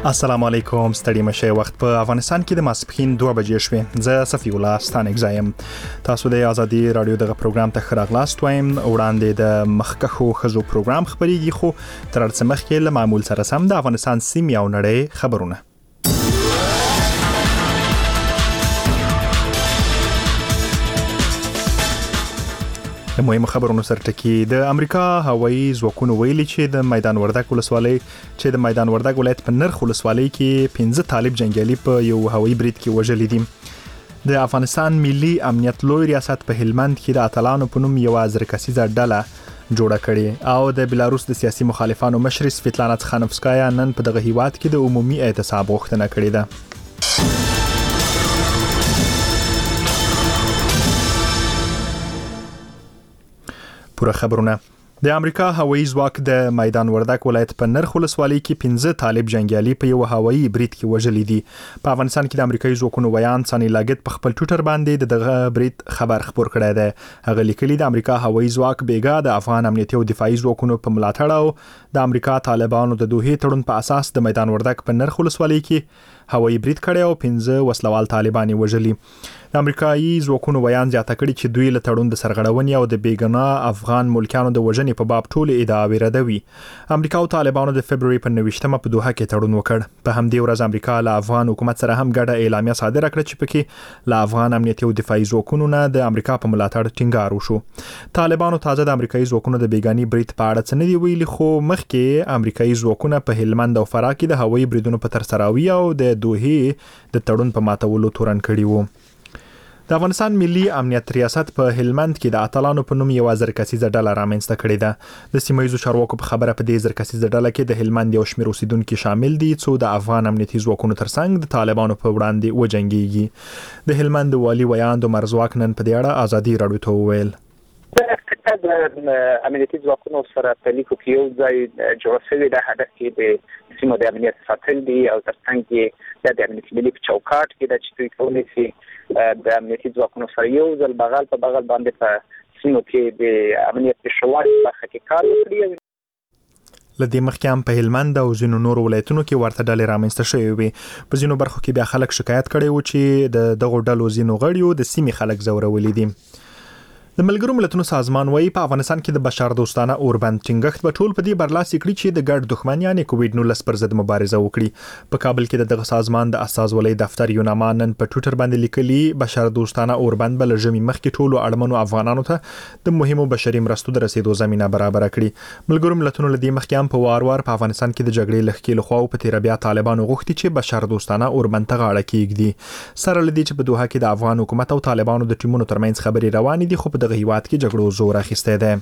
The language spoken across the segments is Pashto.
السلام علیکم، ستړي مشه. وخت په افغانستان کې د ماسپښین 2 بجې شوې. زه صفی الله ستانک زایم. تاسو د آزادي رادیو دغه پروګرام ته خراغلاست وایم. وړاندې د مخکخو خزو پروګرام خبريږي، خو تر څه مخکې له معمول سره سم د افغانستان سیمې او نړۍ خبرونه. د مهمو خبرونو سرټکی د امریکا هوایي ځواکونو ویلي چې د میدان وردګ ولایت په نرخ ولسوالۍ کې 15 طالب جنگیالي په یو هوایي برید کې وژل دي. د افغانستان ملي امنیت لوی ریاست په هلمند کې د اتلانو په نوم یو ازرکسیزه ډله جوړه کړې او د بلاروس د سیاسي مخالفانو مشر سویتلانا تخانوفسکایا نن په دغه هیواد کې د عمومي اعتصاب غوښتنه کړې ده. پوره خبرونه. د امریکا هوایي ځواک د میدان وردګ ولایت په نرخ ولسوالۍ کې 15 طالب جنگیالي په یو هوایي برید کې وژل دي. په افغانستان کې د امریکایي ځواکونو ویان سانی لاګت په خپل ټویټر باندې دغه برید خبر خبر کړی دی. هغه لیکلي د امریکا هوایي ځواک بیګا د افغان امنیتي او دفاعي ځواکونو په ملاتړ او د امریکا طالبانو د دوه تړون په اساس د میدان وردګ په نرخ ولسوالۍ کې هوایي برید کړی او 15 وسلوال طالبان وژلي. د امریکایي ځواکونو ویان زیاته کړي چې دوی له تړون د سرغړونې او د بیګناه افغان ملکانو د وژنې په باب ټول ادعاوې ردوي. امریکا او طالبانو د فبرवरी په 29مه په دوحه کې تړون وکړ. په همدې ورځ امریکا له افغان حکومت سره هم ګډه اعلامیه صادره کړه چې پکې له افغان امنیتي او دفاعي ځواکونو نه د امریکا په ملاتړ ټینګار وشو. طالبانو تازه د امریکایي ځواکونو د بیګانی برید په اړه څه نه دی ویلي، خو مخکې امریکایي ځواکونه په هلمند او فراه کې د هوایي بریدونو په ترسراوي او د دوحه د تړون په ماتولو تورن کړي وو. د افغانستان ملي امنیت ریاست په هلمند کې د اتلانو په نوم یو ازرکسیزه ډله رامنځته کړې ده. د سیمایي چارواکو په خبره په دې ازرکسیزه ډله کې د هلمند یو شمېر اوسیدونکو شامل دي څو د افغان امنیتي ځواکونو ترڅنګ د طالبانو په وړاندې وجنګيږي. د هلمند والي ویاند مرزواک نن په دې اړه آزادي رادیو ته وویل. د امنیتي ځواکونو سره په لیکو کې یو ځای جوړ شوی د هدف کې د سیمو د امنیت ساتل دي او ترڅنګ کې د امنیتي ملي په چوکاټ کې د چټي کولې سي د امنیتي ځواکونو سره یو ځل بغل په بغل باندې په سیمو کې د امنیت شواري په حقیقت لري. لدې مخکې هم په هلمند او ځینو نورو ولایتونو کې ورته ډلې رامنځته شوې وي. په ځینو برخو کې بیا خلک شکایت کړي وو چې د دغو ډلو ځینو غړیو د سیمې خلک زورولي دي. د ملګرو ملتونو سازمان وايي په افغانستان کې د بشر دوستانه اوربند ټینګښت په ټول په دې برلاسي کړی چې د ګډ دښمن یعنی کووډ-19 پر ضد مبارزه وکړي. په کابل کې دغه سازمان د استازولۍ دفتر یوناما نن په ټویټر باندې لیکلي بشر دوستانه اوربند بل ژمي مخکې ټولو اړمنو افغانانو ته د مهمو بشري مرستو د رسیدو زمينه برابر کړي. ملګرو ملتونو لدی مخکې هم په وار په افغانستان کې د جګړې لخوا له خوا په تیر بیا طالبانو غوښتي چې بشر دوستانه اوربند ته غاړه کېږدي. سره لدی چې په دوحه کې د افغان حکومت او طالبانو د ټیمونو ترمنځ خبري روانې دي، خو په دغه هیواد کې جګړو زور اخیسته ده.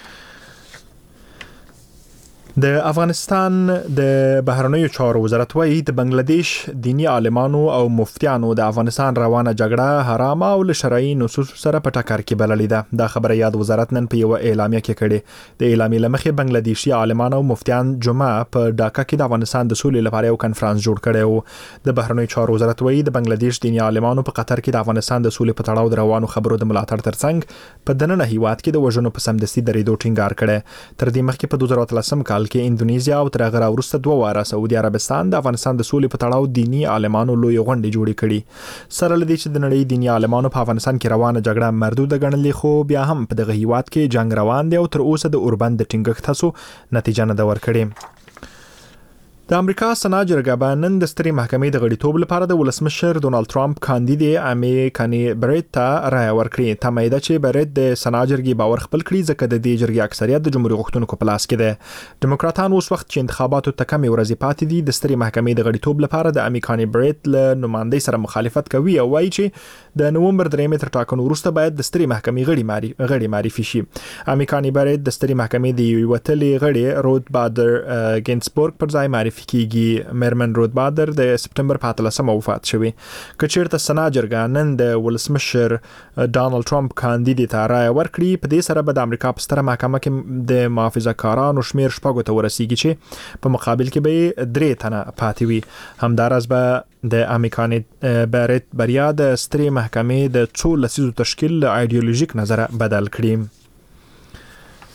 د افغانستان د بهرنیو چارو وزارت وايي د بنگلاديش دینی عالمانو او مفتیانو د افغانستان روانه جګړه حرامه او له شرعي نصوص سره په ټکر کې بللې ده. دا خبره یاد وزارت نن په یو اعلامیه کې کړې. د اعلامیې لمخې بنگلاديشي عالمانو او مفتیان جمعه په ډاکا کې د افغانستان د سولې لپاره یو کنفرانس جوړ کړی و. د بهرنیو چارو وزارت وايي د بنگلاديش دینی عالمانو په قطر کې د افغانستان د سولې په تړاو د روانو خبرو د ملاتړ ترڅنګ په دننه هیواد کې د وژنو په سمدستي درېدو ټینګار کړي. تر دې مخکې په 2013 کال کې اندونیزیا او تر هغه وروسته 2 واره سعودي عربستان د افغانستان د سولې په تړاو دینی عالمانو لوی غونډې جوړې کړي. سره لدی چې د نړۍ دینی عالمانو په افغانستان کې روانه جګړه مردوده ګڼلې، خو بیا هم په دغه هیواد کې جنگ روان دی او تر اوسه د اوربند د ټینګښت هڅو نتیجه نه ده ورکړې. د امریکا سنا جرګه به نن د سترې محکمې د غړیتوب لپاره د ولسمشر ډونالد ټرمپ کاندید امی کانی بریت ته رائے ورکړي. تمایده چې بریت د سنا جرګې باور خپل کړي ځکه د دې جرګې اکثریت د جمهوریت غوښتونکو په لاس کې ده. دیموکراتان اوس وخت چې انتخاباتو ته کمې ورځې پاتې دي د سترې محکمې د غړیتوب لپاره د امی کانی بریت له نمائندې سره مخالفت کوي او وایي چې د نومبر 3 تر ټاکنو وروسته باید د سترې محکمې غړي معرفي شي. امی کانی بریت د سترې محکمې د یو وتلې غړي رود بادر ګینسبورګ پر ځای معرفي کیږي. مېرمن رود بادر د سپټمبر په 13 وفات شوی. کچیرته سنا جرګه نن د ولسمشر ډونالد ټرمپ کاندید ته رائے ورکړي، په دې سره به د امریکا په ستره محکمه کې د محافظه‌کارانو شمیر 6 ته ورسیږي چې په مقابل کې به 3 تنه پاتې وي. همدارس به د امریکاني بریت بریا د سترې محکمې د 2 لسیزو تشکیل له ایدئولوژیک نظره بدل کړي.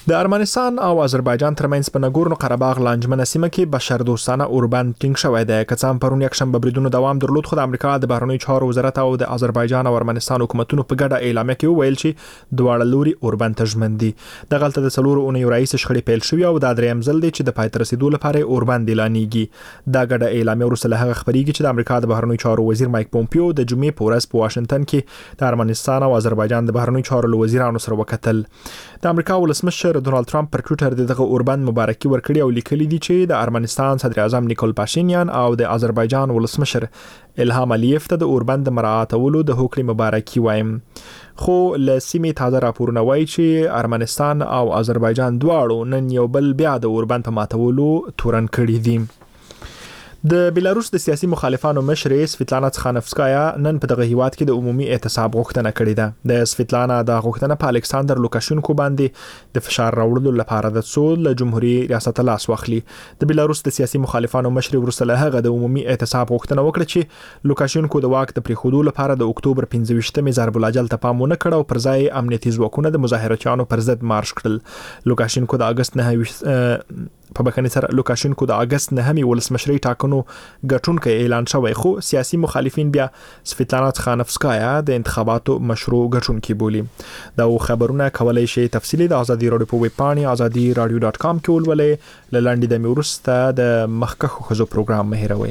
د ارمنستان او آذربایجان ترمنځ په نګورنو قرهباغ لانجمنه سیمه کې بشردوستانه اوربند ټینګ شوی دی. کڅام پرون یکشنبه بریدونو دوام درلود، خو د امریکا د بهرنیو چارو وزارت او د آذربایجان او ارمنستان حکومتونو په ګډه اعلامیه کې وویل چې دواړه لوري اوربند ته ژمن دي. د غلطه د څلورو اونیو رئیس شخړې پیل شوې او دا دریم ځل دی چې د پای ته رسیدو لپاره اوربند اعلانېږي. دا ګډه اعلامیه وروسته له هغه خبرېږي چې د امریکا د بهرنیو چارو وزیر مایک پومپیو د جمعې په ورځ په واشنگټن کې د ارمنستان او آذربایجان د بهرنیو چارو وزیرانو سره وکتل. د امریکا ولسمشر ډونالد ټرمپ پر ټویټر دغه اوربند مبارکي ورکړي او لیکلي دي چې د ارمنستان صدر اعظم نیکول پاشینیان او د آذربایجان ولسمشر الهام الیف ته د اوربند مراعاتولو د هوکړې مبارکي وایم. خو له سیمې تازه راپورونه وایي چې ارمنستان او آذربایجان دواړو نن یو بل بیا د اوربند په ماتولو تورن کړي دي. د بیلاروس د سیاسي مخالفانو مشرې سویتلانا تخانفسکایا نن په دغه هیواد کې د عمومي اعتصاب غوښتنه کړې ده. د سویتلانا د غوښتنه په الکساندر لوکاشینکو باندې د فشار راوړلو لپاره د څو له جمهوریت ریاست لاس واخلي. د بیلاروس د سیاسي مخالفانو مشرې ورسره له هغه د عمومي اعتصاب غوښتنه وکړه چې لوکاشینکو د واک د پریښودو لپاره د اکتوبر 15مې ضرب الاجل ته پام ونه کړ او پر ځای امنیتي ځواکونه د مظاهرچیانو پر ضد مارش کړل. لوکاشینکو د اگست 9 په بخښنې سره لوکاشینکو د اگست 9 ولسمشرۍ ټاکنو ګټونکي اعلان شوی، خو سیاسي مخالفین بیا سویتلانا تخانفسکایا د انتخاباتو مشروع ګټونکي بولي. دا خبرونه کولای شي تفصیلی د ازادي رادیو په ویب پاڼه azadiradio.com کې ولولئ. لاندې د میورسته د مخکخو خزو پروګرام مهیروي.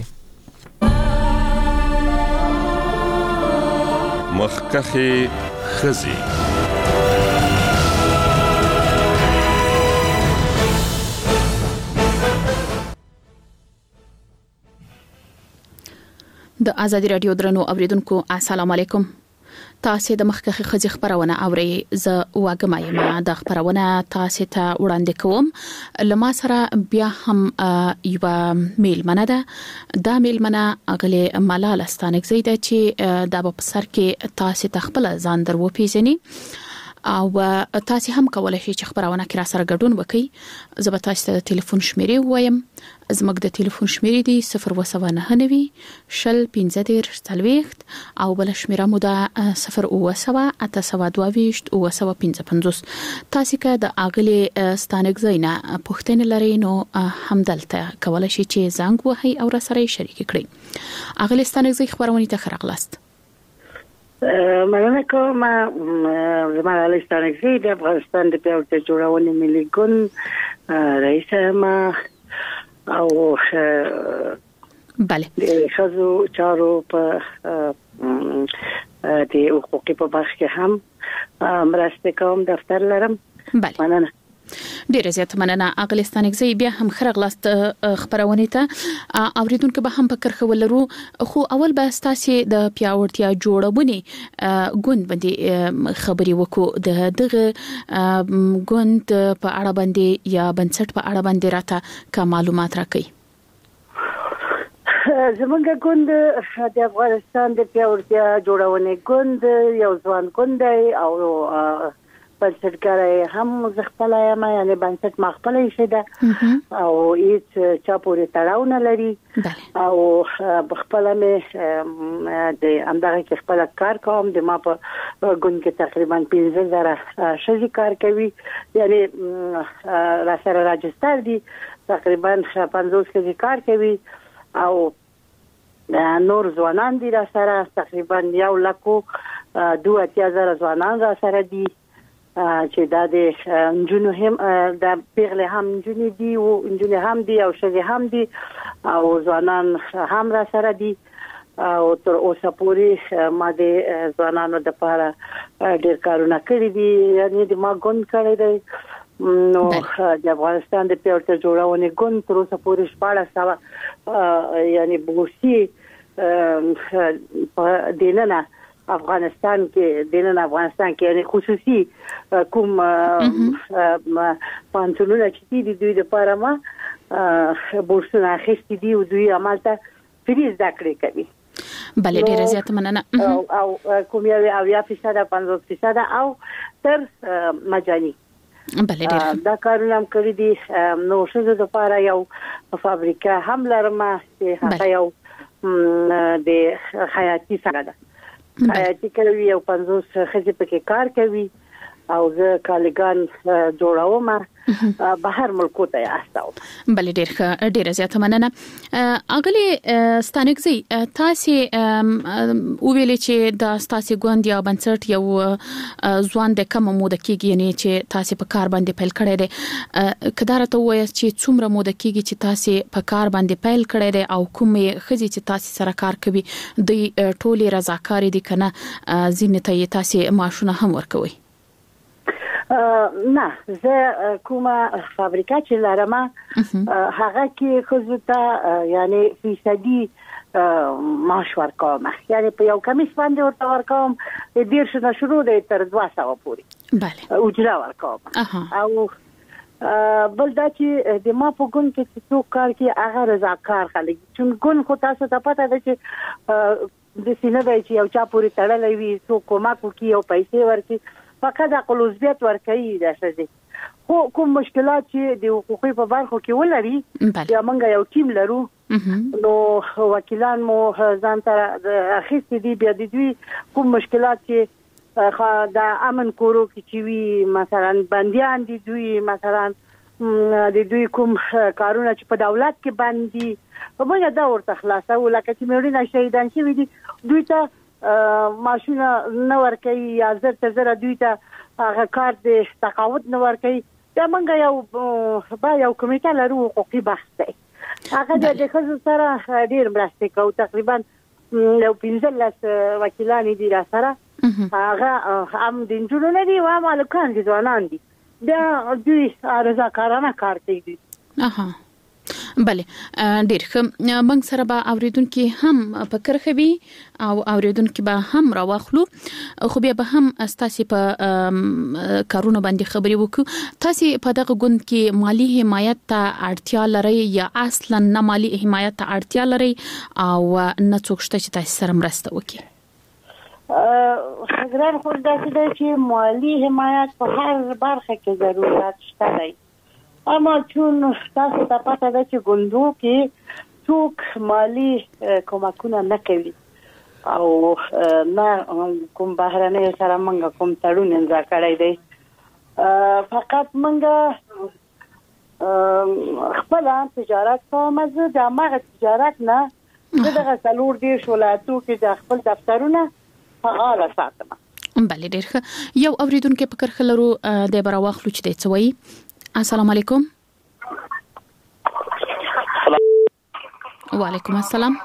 مخکخه خزي د ازادي رادیو درنو اوریدونکو السلام علیکم. تاسو د مخکخه خزي خبرونه اوري. ز واګمایم د خبرونه تاسو ته وړاندې کوم. لما سره بیا هم یو میل منه ده. دا میل منه اغله ملال ستانک زیده چې د په سر کې تاسو تخپل ځان درو پیژني او تاسو هم کولای شئ چې خبرونه کې را سره ګډون وکړئ. زه به تاسو ته ټلیفون شمیرې وایم. زموږ د ټلیفون شمیرې دی 029 شل 15 30 او بل شمیره مو ده 0 822 تاسو که د اغلی ستانک زینا پښتنه لري نو همدلته کولای شئ چې زنګ وهي او را سره شریک کړئ. اغلی ستانک زی خبرونه ته خرغلاست. مننه کوم. زما ستانک زی د افغانستان د پیاوړتیا جوړونې ملي ګوند رئیس ما او بله د خزو چارو په د حقوقي په برخه کې هم مرسته کوم دفتر لرم. بله مننه. ډیره زیات مننه. اغلستانک زی بیا هم خرغلاست خبرونه ته اوریدونکو به هم فکر خولرو. خو اول به تاسو د پیاوړتیا جوړونې ګوند باندې خبري وکړو. دغه ګوند په اړه باندې یا بنسټ په اړه باندې راته کوم معلومات راکړئ. زمونږ ګوند د افغانستان د پیاوړتیا جوړونې ګوند یو ځوان ګوند دی او بنسټګر هم زغپلای ما یعنی بنسټ مخبل شي ده او هیڅ چا پورې تړاو نه لري او بخپل مې د امدغه کې خپل کار کوم. د ما په ګوند کې تقریبا 15000 شذي کار کوي، یعنی را سره راجستر دي تقریبا 50 شذي کار کوي او نور ځوانان دي را سره تقریبا 1,02,000 ځوانان را سره دي چې دا د انجونو هم د پیغله هم انجونی دي او انجونی هم دي او شګه هم دي او ځوانان هم را سره دي او تر اوسه پورې ما د ځوانانو د لپاره ډېر کارونه کړی دي، یعنی د ما ګوند کړی دی. نو د افغانستان د پیاوړتیا جوړونې ګوند تر اوسه پورې 14 یعنی بورسي په دینه افغانستان کې یعنی خصوصي کوم پانڅونونه چې دي دوی د لپاره ما بورسونه اخیستي دي او دوی عملته فری زده کړې کوي. بله ډیره زیات مننه. او کوم یو 50% 50% او تر مجاني. بله ډیره دا کارونه هم کړی دي. نو شزه د لپاره یو فابریکه هم لرم چې هغه یو د حیاتي سره ده. حیاتي کوي او 50 خځې پکې کار کوي او زه کالګان جوړوم بهر ملکو ته استاو. بل ډیر زیاته مننه. اغلی ستانګزي تاسو ویلې چې د تاسو ګوند یا بنسټ یو ځوان د کوم موده کېږي یعنی چې تاسو په کار باندې پیل کړی دی کدار ته وایي چې څومره موده کېږي چې تاسو په کار باندې پیل کړی دی او کومې خزي چې تاسو سره کار کوي د ټولي رضاکاري دي کنه زینت یې تاسو معاشونه هم ورکوي؟ نه زه کومه فابریکه چې لرم هغه کې خزوته یعنی فیصدي معاش ورکوم، یعنی په یو کمیس باندې ورته ورکوم د دیرش نه شروع دی تر 200 پورې. بله اجره ورکوم. او بل دا چې د ما په ګوند کې څوک کار کوي هغه رضاکار خلک، چې ګوند خو تاسو ته پته ده چې د سینه دی چې یو چا پورې تړلې وي څوک کومک کوي او پیسې ورکړي فقط عقل عضویت ورکوي د شذې. خو کوم مشکلات چې د حقوقي په برخو کې ولري یا موږ یو ټیم لرو نو وکیلان مو ځان ته اخیستي دي، بیا د دوی کوم مشکلات چې د امن کورو کې چې وي مثلا بنديان دي دوی مثلا د دوی کوم کارونه چې په دولت کې باندې موږ دا ورته خلاصو لکه چې مېړونه شهیدان شوي دي دوی ته ماشونه نه ورکوي یا زر تر زر دوی ته هغه کار د تقاعد نه ورکوي. دا موږ یو کمیټه لرو حقوقي بحث دی، هغه د ښځو سره ډېر مرسته کوي، تقریبا یو 15 وکیلان دي را سره، هغه هم د نجونو نه دي او هم هلکان دي ځوانان دي، بیا دوی رضاکارانه کار کوي. بله ډیر ښه. موږ سره به اوریدونکو هم فکر کوي او اوریدونکو به هم راوخلو، خو بیا به هم تاسو په کارونه باندې خبري وکړو. تاسو په دغه ګوند کې مالی حمایت ته اړتیا لرئ یا اصلا نه مالی حمایت ته اړتیا لرئ او نه څوک شته چې تاسو سره مرسته وکړي؟ ګران خو دا چې مالی حمایت په هر برخه کې ضرورت شته دی، اما چون تاسو ته پته ده چې ګوندو کې څوک مالی کومکونه نه کوي او نه کوم بهرنۍ سره موږ کوم تړون امضا کړی دی، فقط موږ خپل تجارت کوم. زه د هغه تجارت نه دغه څلور دېرش ولایتو کې د خپل دفترونه فعال ساتم. بله ډیر ښه. یو اوریدونکو فکر خلرو د براواخلو چې دی څه وایي. السلام علیکم. وعلیکم السلام.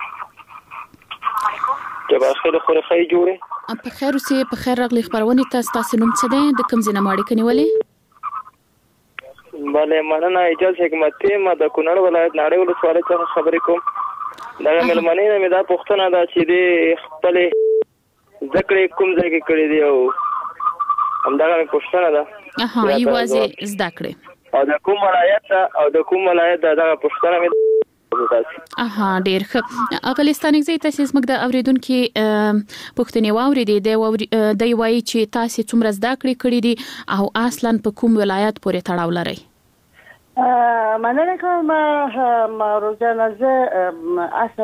جبا خیر خو خی جوړه په خیر اوسې په خیر راغلی. خبرونه تاسو نوم څه دی د کوم ځای نه ماړی کنيولې؟ بله مننه اجازه حکمت ما د کونړ ولایت ناړې ولسوالۍ څخه خبرې کوم. دا ملمنې مې دا پوښتنه ده چې د خپل ذکر کوم ځای کې کړی دی او همدغه پوښتنه ده یوازې زده کړې او د کوم ولایت دغه پوښتنه مې ډیر ښه. اغلستانګ زی تاسو زموږ د اوریدونکو پوښتنې واورېدې د وایي چې تاسو څومره زده کړې دي او اصلا په کوم ولایت پورې تړاو لري؟ مننه کوم روزانه زه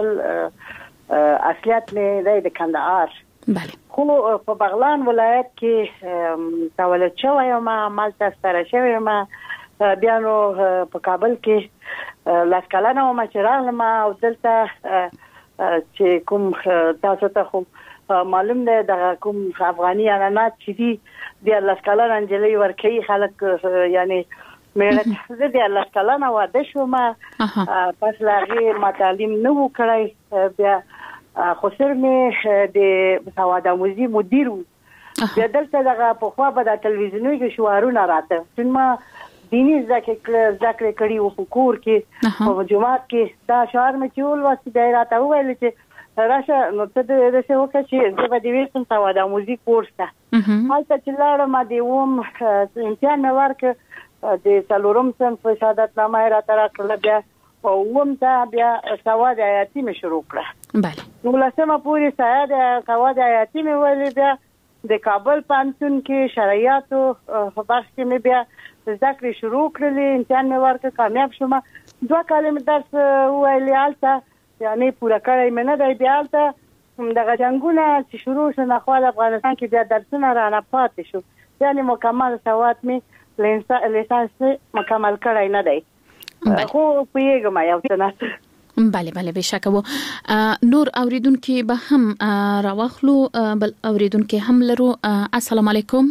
اصلیت مې د کندهار. بله. خو په بغلان ولایت کې تولد شوی یم، مالته ستاره شوی یم، بیا نو په کابل کې لاس کلنه وم چې راغلم او دلته چې کوم تاسو ته خو معلوم دی دغه کوم افغاني عنعنات چې دي د لاس کلنه انجلۍ ورکوي خلک، یعنی مېړه زه د لاس کلنه واده شوم، پس له هغې ما تعلیم نه و کړی، بیا خو سر مې د سواد آموزي مدیر و، بیا دلته دغه پخوا به د تلویزیونونو کې شعارونه راته، چون ما دیني زده کړې کړي وو په کور کې په جومات کې، دا شعار مې چې ولوست بیا یې راته وویل چې راشه نو ته داسې وکړه چې زه به دې ویل سواد آموزي کورس ته. هلته چې لاړم د اووم امتحان مې ورکړ، د څلورم صنف شهادتنامه یې راته راکړله، بیا په اووم ته بیا سواد حیاتي مې شروع کړه. بله. 19مه پورې سواد حیاتي مې ویلې، بیا د کابل پوهنتون کې شرعیاتو په بخش کې مې بیا زده کړې شروع کړلې، امتحان مې ورکړ، کامیاب شوم. 2 کال مې درس وویلې هلته، یعنی پوره کړی مې نه دی. بیا هلته دغه جنګونه چې شروع شو نخوا د افغانستان کې بیا درسونه رانه پاتې شو، یعنی مکمل سواد می لیسانس مکمل کړای نه دی خو پیګم یو څه نه بله بشک وو نور اوریدونکو به هم راوخلو بل اوریدونکو هم لرو السلام علیکم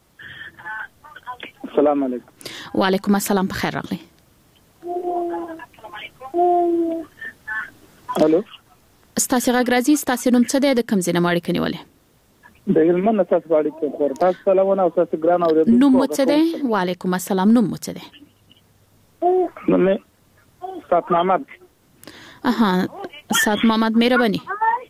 السلام علیکم وعلیکم السلام بخیر راغلی الو ستاسو غږ راځي ستاسو نوم څه دی د کوم ځای نه ماړی کنيواله د هلمند تاسو باندې کوم تاسو سلام او تاسو ګران اوریدونکو نوم څه دی وعلیکم السلام نوم څه دی نوم سات محمد سات محمد مهرباني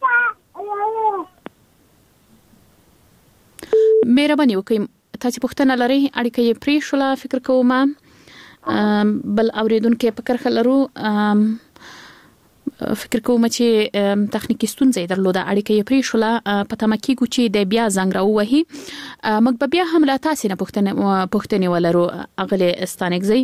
وکړئ تاسو پوښتنه لرئ اړیکه یې پری شوله فکر کوم بل اوریدونکو فکر خلرو فکر کوم چې تخنیکی ستونزې درلوده اړیکه یې پری شوله پته مکه چې د بیا زنګ راوهي مګ بیا هم لا تاسو نه پوښتنه ولرو اغله استانګزي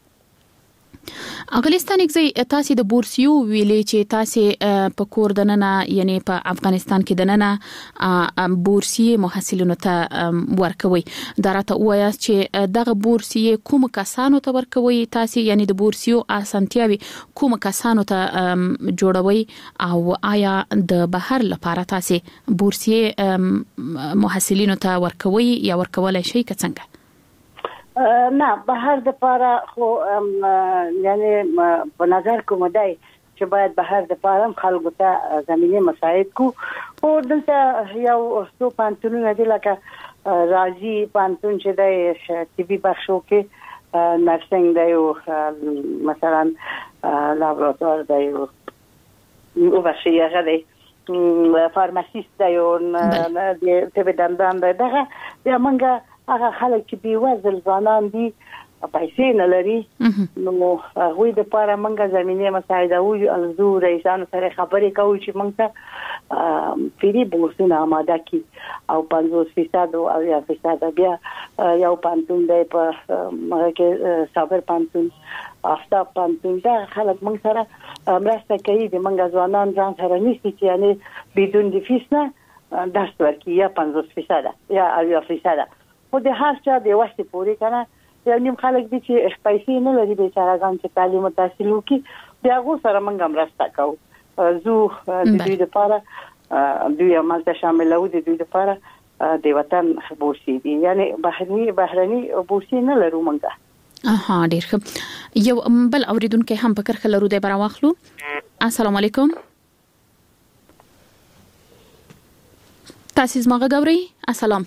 تاسو د بورسیو ویلې چې تاسو په کور دننه یعنی په افغانستان کې دننه بورسیه محصلینو ته ورکوي درته وایي چې دغه بورسیه کوم کسانو ته ورکوي تاسو یعنی د بورسیو اسانتیاوي کوم کسانو ته جوړوي او آیا د بهر لپاره تاسو بورسیه محصلینو ته ورکوي یا ورکولای شي څنګه نه بهر د پاره خو یعنی په نظر کوم دی چې باید بهر د پاره خلکو ته زمینه مساعد کو او دلته یو څو پانتونونه دي لکه راځي پانتون چې د ټي بي بخشو کې نرسنګ دی او مثلا لابراتوار دی او وبشي غدي فارماسیست دی او د طب دندان دی دغه یا منګه هغه خلک چې بي وزل ځانان دي پیسې نه لري نو هغه د پاره منګه زمينه مساعده او الزو رئیسانو سره خبرې کوي چې موږ ته فری بورسونه آماده کی او 50% او 10% بیا یو پانتون دی په مګه کې صبر پانتون افتا پانتون دا خلک موږ سره مرسته کوي د منګه ځوانان ځان سره نشي چې یعنی بدون د فیس نه درس ورکړي یا 50% یا 10% خو د هر چا د وخت پورې کنه یو نیم خلک دي چې پیسې نه لري بیچارهګان چې تعلیم او تحصیل وکړي بیا غو سره موږ مرسته کوو زو د دوی لپاره دوی عملته شامل او د دوی لپاره د وطن بورسي دي یعنی بهرني بورسي نه لرو موږ ډیر ښه یو بل اوریدونکو هم فکر خلرو د براواخلو السلام علیکم تاسو زما غوړی السلام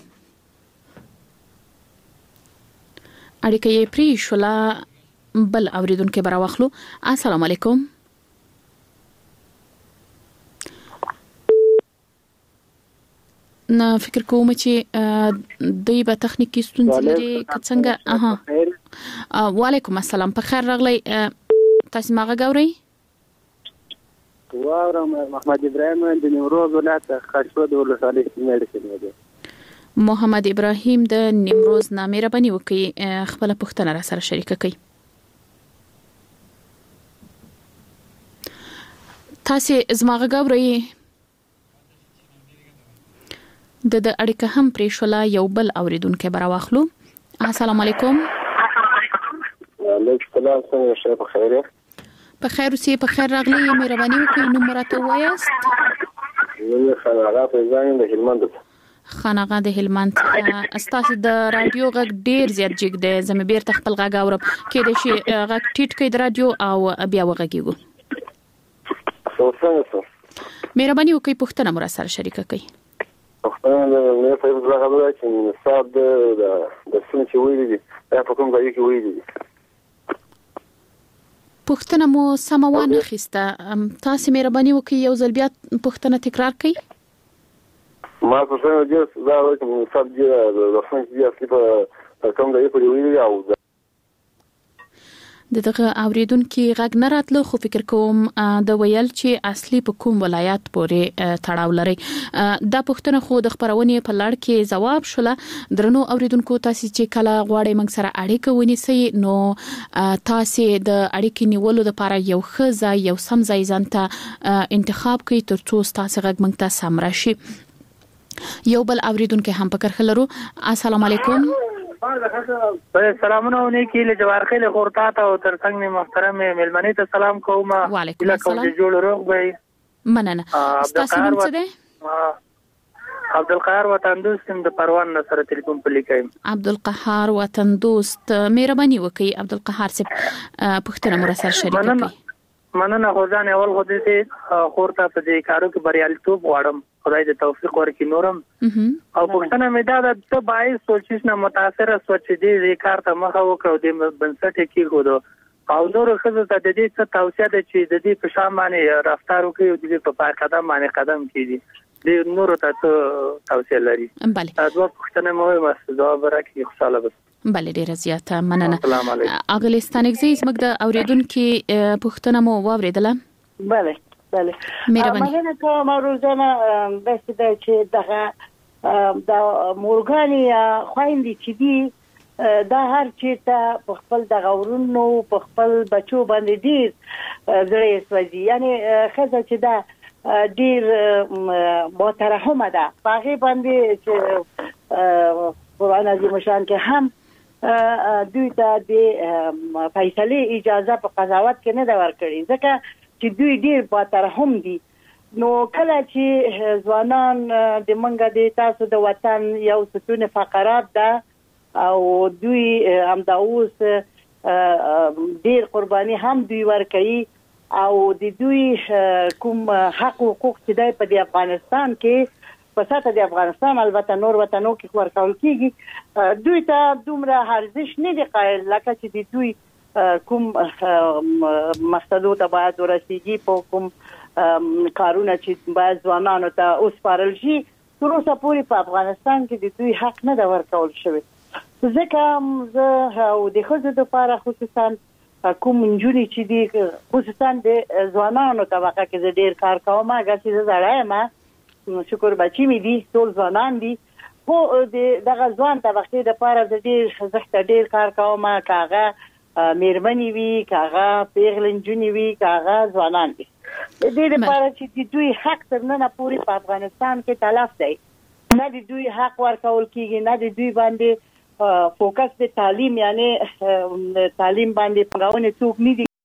اړیکه یې پری شولا بل اوریدونکو براواخلو السلام علیکم نه فکر کوم چې دوی به تخنیکی ستونزې لري څنګه وعلیکم السلام په خیر راغلی تاسو ما غوړی محمد ابراهیم د نیمروز ولایت خاشود ولسوالۍ کې دی محمد ابراهیم د نیمروز نامې ربني وکي خپل پښتنه را سره شریک کړي تاسو زماغه غوړی د اړیکه هم پرې شولا یو بل اوریدونکو براواخلو السلام علیکم وعلیکم السلام څنګه په خیر په خیر اوسې په خیر راغلی مهرباني وکړئ نوم راته وایاست زه خانقاه فیضان د هلمند خانقاه د هلمند استاسو د رادیو غږ ډیر زیات جګ دی زمي بیر خپل غږ اورم کې د شي غږ ټیټ کې د رادیو او بیا وغږیږو مهرباني وکړئ پښتنه مو را سره شریک کړئ پښتنه نه په دې خبره چې صاحب د څه چې ویلي دي په کوم ځای کې ویلي دي پښتنه مو سموانه خسته تاسو مهرباني وکړئ یو ځل بیا پښتنه تکرار کړئ ما په څه وجه دا وایي چې صاحب د څه چې اصلي په کوم ځای کې ویلي او دغه اوریدونکو غږ نه راتلو خو فکر کوم د ویل چې اصلي په کوم ولایت پورې تړاو لري دا پښتنه خو د خبرونه په لړ کې جواب شوله درنو اوریدونکو تاسو چې کله غواړئ موږ سره اړیکه ونیسئ نو تاسو د اړیکې نیولو لپاره یو ښه ځای یو سم ځای ځانته انتخاب کړئ ترڅو تاسو غږ موږ ته سم راشي یو بل اوریدونکو هم په کرخه لرو. السلام علیکم. سلامونه ونیکی له جوارخیل خورتا ته او ترڅنګ می محترم ملمنې ته سلام کوم. وعلیکم السلام. جوړ روغ وي. مننه. تاسو نوم څه دی؟ عبدالقهار وطن دوست د پروان سره ټلیفون په لیکایم. عبدالقهار وطن دوست مهرباني وکړئ عبدالقهار صاحب پښتنه مر سره شریک کړئ. مننه غوځان اول غوډې خورتا په دې کارو کې بریالیتوب غواړم. خدای دې توفیق ورکړي نورم. او پښتنه مې دا د باعث سوچیش نه متاثر سوچ دې کار ته مخه وکړو د بنسټ کې غوډو او نور خزه ته د دې څه توصيه ده چې د دې په شان باندې رفتار وکړي او د دې په قدم باندې قدم کړي. د نور ته توصيه لري. بله. دا پښتنه مو جواب راکړي خوشاله بس. بله ډیره زیاته مننه. السلام علیکم. اغلستان ایگزیز موږ د اوریدونکو پښتنه مو واوریدله. بله مننه کوم روزانه بس دا چې دغه د مورګانی خويندې چې دي دا هر چیرته په خپل د غورونو په خپل بچو باندې ډیر زړه سوځي. یعنی خزه چې دا ډیر مترحمه ده باغې باندې چې قرآن عظیم شان کې هم دوی ته د فیصله اجازه په قضاوت کې نه دا ورکړي ځکه چې دوی ډیر مترحم دي. نو کله چې ځوانان د منګه د تاسو د وطن یو ستون فقرات ده او دوی هم دا اوس ډیر قرباني هم دوی ورکړي او د دوی کوم حق حقوق چې د افغانستان کې په ساته د افغانستان البته نور وطنو کې ورکول کیږي دوی ته دومره ارزښت نه دی قایل لکه چې د دوی کوم مقصدو ته باید ورسیږي په کوم کارونه چې باید ځوانانو ته وسپارل شي تر اوسه پورې په افغانستان کې د دوی حق نه دی ورکول شوی. ځکه زه او د ښځو لپاره خصوصا کوم نجونې چې دي خصوصا د ځوانانو طبقه کې زه ډیر کار کوم هغه چې زه زړه یم شکر بچی مې دي ټول ځوانان دي خو دغه ځوان طبقې لپاره زه ډیر کار کوم کاغه مېرمنې وي کاغه پیغلې نجونې وي کاغه ځوانان دي د دې لپاره چې دوی حق تر نن پورې په افغانستان کې تلف دی نه د دوی حق ورکول کیږي نه د دوی باندې فوکس د تعلیم یعنی تعلیم باندې پنګاونه څوک نه دي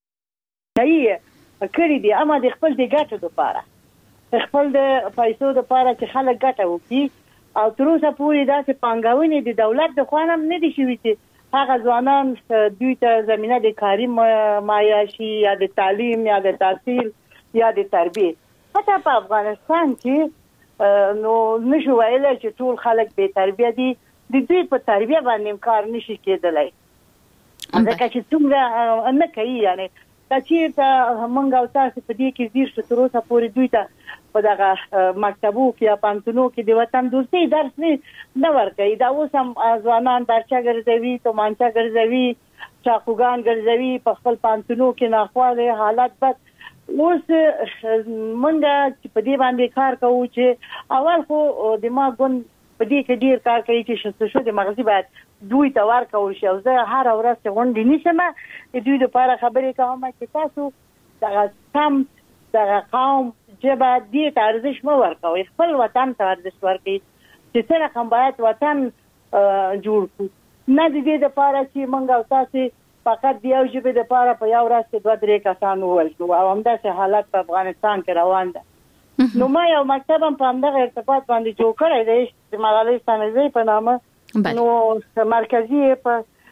کړی دي اما د خپل د ګټو لپاره خپل د پیسو لپاره چې خلک ګټه وکړي او تر اوسه پورې داسې پنګاونه د دولت د خوانم نه دي شوي چې هغه ځوانان دوی ته زمينه د کاري معیاشي یا د تعلیم یا د تحصیل یا د تربیه حتی په افغانستان کې نو نشو ویلای چې ټول خلک به تربیه دي د دوی په تربیه باندې کار نشي کېدلای ځکه چې څومره نه کوي یعنی دا چې موږ او تاسو په دې کې زیر شو تر اوسه پورې دوی ته په دغه مکتبو کې یا پانتونو کې د وطن دوستي درس نه ورکوي دا اوس هم ځوانان برچه ګرځوي تومانچه ګرځوي چاقوګان ګرځوي په خپل پانتونو کې ناخواله حالت بد اوس موږ په دې باندې کار کوو چې اول خو د ما ګون په دې کې ډیر کار کوي چې شو د مغزي باید دوی ته ورکول شي او زه هر ورځ غونډې نشم د دوی لپاره خبرې کوم چې تاسو دغه سم دغه قوم جبه دې ته ارزښت مو ورکوي خپل وطن ته ارزښت ورکړي چې څنګه هم باید وطن جوړ کړو نه د دې لپاره چې موږ او تاسو فقط د یو ژبې لپاره په یو ورځ کې 2-3 کسان ووژنو او همداسې حالت په افغانستان کې روان ده. نو ما یو مکتب هم په همدغه ارتباط باندې جوړ کړی دی د ملالۍ ستانکزۍ په نامه نو مرکزي په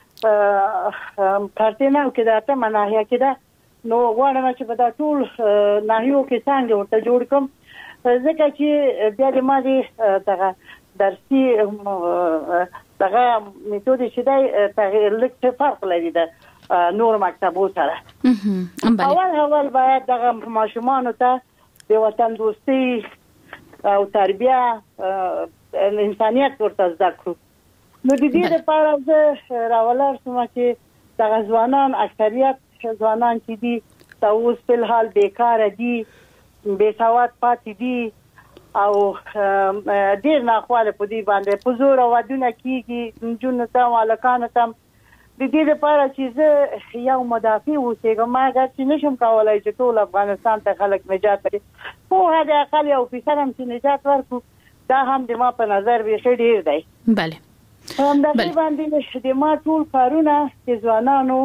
کارتینو کې د اتمه ناحیه کې ده نو غواړم چې په دا ټول ناحیو کې څنګه ورته جوړ کوم ځکه چې بیا د ما دي دغه درسي دغه میتود چې دی تغیر لیک فرق لري د نور مکتبو سره اول باید دغه ماشومان ته د وطن دوستي او تربیه انسانیت ورته زده کړو نو د دې لپاره زه راولر سم چې دغه ځوانان اکثریت ځوانان چې دي تاسو په حال بیکار دي بے سواد پاتې دي او ډیر ناخواله په دې باندې په زور ودونه کیږي جون ته والکان ته د دې لپاره چې زه یو مدافع اوسېږم ما چې نشم کولای چې ټول افغانستان ته خلک نجات ورکړي خو هغه اقل یو فیصد هم چې نجات ورکړو دا هم د ما په نظر به ډیر دی. بله هم د باندې د ما ټول کارونه چې ځوانانو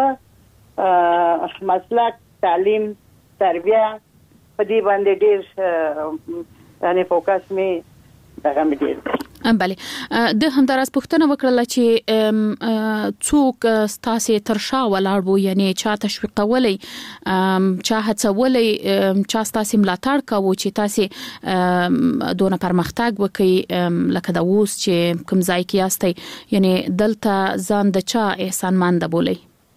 په مسلک تعلیم تربیه په دې باندې ډیر یعنی فوکس می دغه مې ډیر. بله د همداراز پوښتنه وکړه چې څوک ستاسو تر شا ولاړ وو، یعنی چا تشویقولي، چا هڅولي، چا ستاسو ملاتړ کاوه چې تاسو دونه پرمختګ وکړي لکه دا اوس چې کوم ځای کې یاستئ، یعنی دلته ځان د چا احسانمند بولئ؟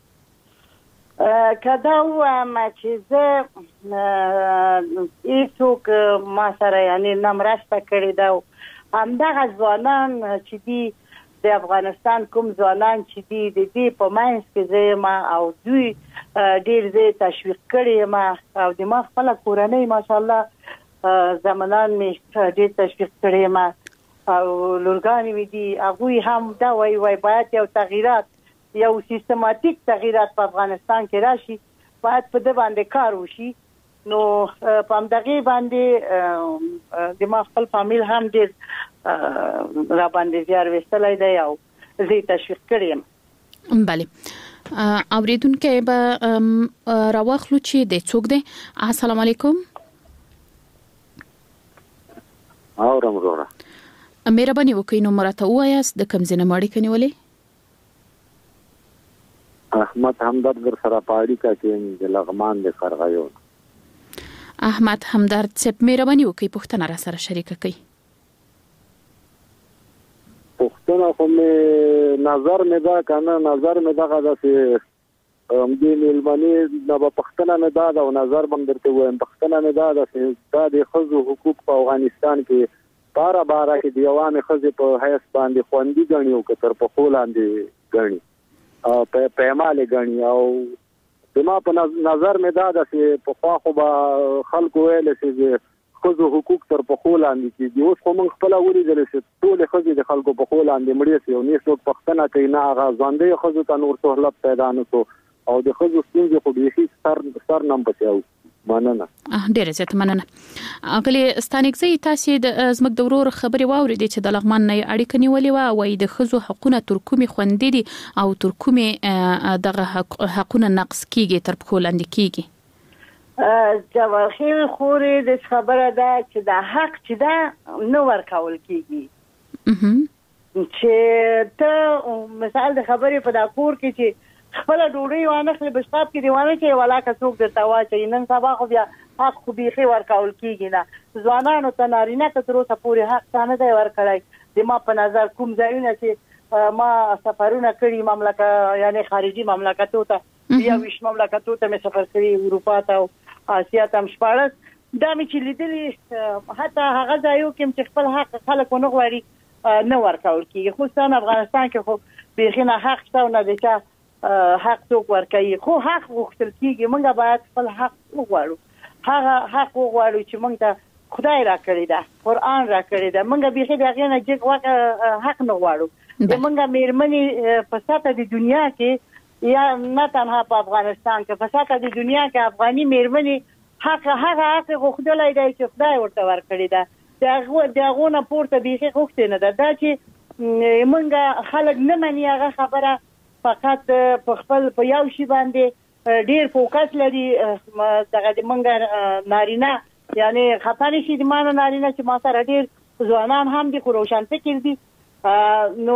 کدا وایم چې زه هیڅوک ما سره یعنی نمرسته کړی دا همدغه ځوانان چې دي د افغانستان کوم ځوانان چې دي د دې په منځ کې زه ما او دوی ډیر زه تشویق کړی ما او د ما خپل کورنۍ ماشاءالله زمانان می ډیر تشویق کړی ما او لورګانی می دي هغه هم دا وای باید یو تغییرات یو سیستماتیک تغییرات په افغانستان کې راشي، باید په دې باندې کار وشي. نو په همدغه باندې د ما خپل فامیل هم ډیر را باندې زیار وستلای دی او زه تشویق کړم. بله اوریدونکو به راوخلو چې د څوک دی. السلام علیکم. اورم وروره. مهرباني وکړئ نو مرته وایاست د کوم ځای نه مړی کنيولې؟ احمد همدرد در سره پاړی کا کې د لغمان د فرغایو. احمد همدرد صاحب مهرباني وکړئ پوښتنه را سره شریک کړئ. پوښتنه کوم نظر مې دا کنه نظر مې دا غدا چې دې ملمني د پښتنه نه دا او نظر باندې درته وایم پښتنه نه دا چې د خزو حقوق په افغانستان کې بارا کې د عوامي خزې په حیث باندې خوندي غني او کتر په خولاندې غني په پیماله غني او دما په نظر مې دا چې په خوا خو به خلکو ویل چې خزو حقوق تر په خولاندې کې اوس خو موږ خپل ولیدل چې ټول خزې د خلکو په خولاندې مړې سي او نه څوک پښتنه کوي نه هغه ځاندې خزو ته نور سہولت پیدا نه کو او د خزو ستونزې خو به سر نم پته او مننه. ډیره زیات مننه. اغلی ستانګزي تاسو د زمک د ورور خبري واورېدې چې د لغمان نه اړیکه نیولې و د خزو حقوقونه تر کومي خوندې دي او تر کومي دغه حقوقونه نقص کیږي تر په لاندې کیږي؟ جواهر خوري د خبره ده چې د حق چې دا نو ورکول کیږي. چې ته مثال د خبرې په دا کور کې چې خپل ډوډۍ وانه خپل بشتاب کې دیوانه کې ولاکه څوک درته واچي نن سبا خو بیا حق خو بيخي ورکول کیږي نه ځوانانو ته نارینه ته تر اوسه پورې حق ثانه دی ورکړی. د ما په نظر کوم ځایونه چې ما سفرونه کړی مملکت یعنی خارجي مملکتونو ته یا ویش مملکتونو ته مې سفر کړی اروپا ته او آسیا ته مشپارس دا مې چې لیدلې حتی هغه ځایو کې چې خپل حق خلک ونه غواړي نه ورکول کیږي. خصوصا افغانستان کې خو بيخي نه حق شته نه دی چې حق څوک ورکوي خو حق غوښتل کیږي. موږ باید خپل حق وغواړو، هغه حق وغواړو چې موږ ته خدای را کړی ده، قرآن را کړی ده. موږ بيخي دغه نه چې حق نه غواړو. موږ مېرمنې په ساته د دنیا کې یا نه تنها په افغانستان کې په ساته د دنیا کې افغاني مېرمنې حق غوښتلای دی چې خدای ورته ورکړی ده. دغه نه پورته بيخي غوښتنه ده دا چې موږ خلک نه مني هغه خبره فقط په خپل په یو شی باندې ډیر فوکس لري. دغه د منګ نارینه یعنی خپانه شي د مان نارینه چې ما سره ډیر ځوانان هم دي خو روشن فکر دي. نو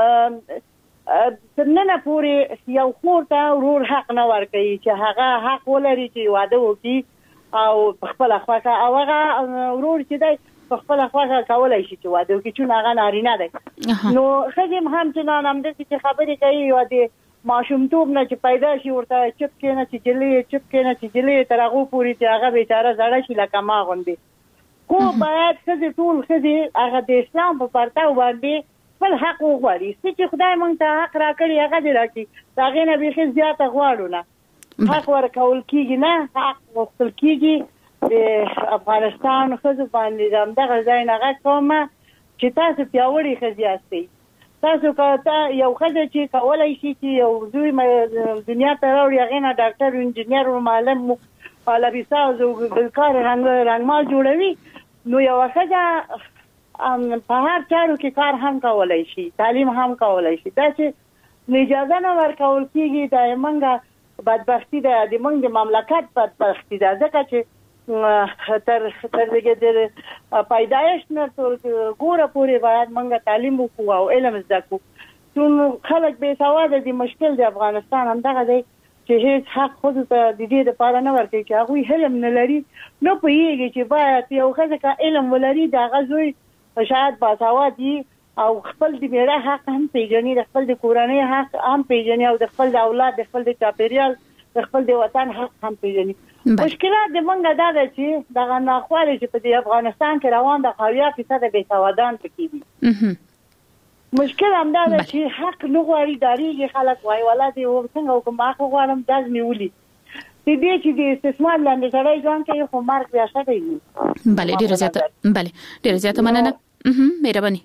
څنګه پوری یو خورته ورور حق نه ورکړي چې هغه حق ولري چې واده وکړي او خپل خواخه او هغه ورور چې دی خپل خواخه کولای شي چې واده وکړي چې هغه نارینه دی. نو خځم هم چې نن هم د خبرې کوي او د ماشومتوب نه چې پیدا شي ورته چپ کېنه چې جلې تر هغه پوری چې هغه بیچاره زړه شي لکه ما غوندي. خو باید ټول خځې هغه د اسلام په پرتاو باندې خپل حق وغواړي چې خدای مونږ ته حق راکړي هغه دې راکړي. هغه نه به زیاته غواړو نه حق ورکول کیږي نه حق وختل کیږي. د افغانستان خزو باندې دغه ځای نه غوښمه چې تاسو پیاوړي خزي یاستئ. تاسو کاته یو خزه چې کولای شي چې یو دوی دنیا ته راوړي هغه نه ډاکټر انجنیر او معلم لبیساز او ګلکار رنگمال جوړوي. نو یو خزه په هر چارو کې کار هم کولای شي، تعلیم هم کولای شي. دا چې اجازه نه ورکول کیږي دا موږ بدبختی ده، د موږ د مملکت بدبختی ده، ځکه چې تر دغه پیدایش نه تر ګوره پورې باید موږ تعلیم وکړو او علم زده کړو. ټول خلک بې سواده دي. مشکل د افغانستان هم دغه دی چې هیڅ حق خود ته د دې لپاره نه ورکوي چې هغوی علم نه لري، نه پوهېږي چې باید یو ښځه که علم ولري د هغه زوی شاید باسواد وي او خپل د میړه حق هم پیژني، د خپل د کورنۍ حق هم پیژني او د خپل د اولاد، د خپل د چاپېریال، د خپل د وطن حق هم پیژني. مشکلات د موږ دا ده چې دغه ناخوالې چې په دې افغانستان کې روان ده 80% بېسوادان پکې دي. مشکل هم دا ده چې حق نه غواړي، ډارېږي خلک، وایي والله دې څنګه وکړم، حق غواړم دا مې ولي د دې چې د استثمار لاندې سړی ژوند کوي خو مرګ بیا ښه دی. بله ډېره زیاته مننه. مهرباني.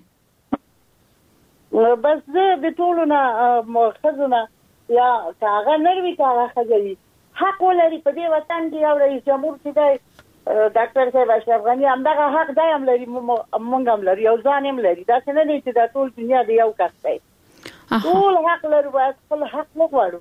بس زه د ټولو نه ښځو نه یا که هغه نر وي که هغه ښځه وي حق ولري په دې وطن کې. یو رئیس جمهور چې دی ډاکټر صاحب اشرف غني همدغه حق دی هم لري، موږ هم لرو، یو ځان هم لري. داسې نه دی چې دا ټول دنیا د یو کس دی. ټول حق لرو، باید خپل حق وغواړو.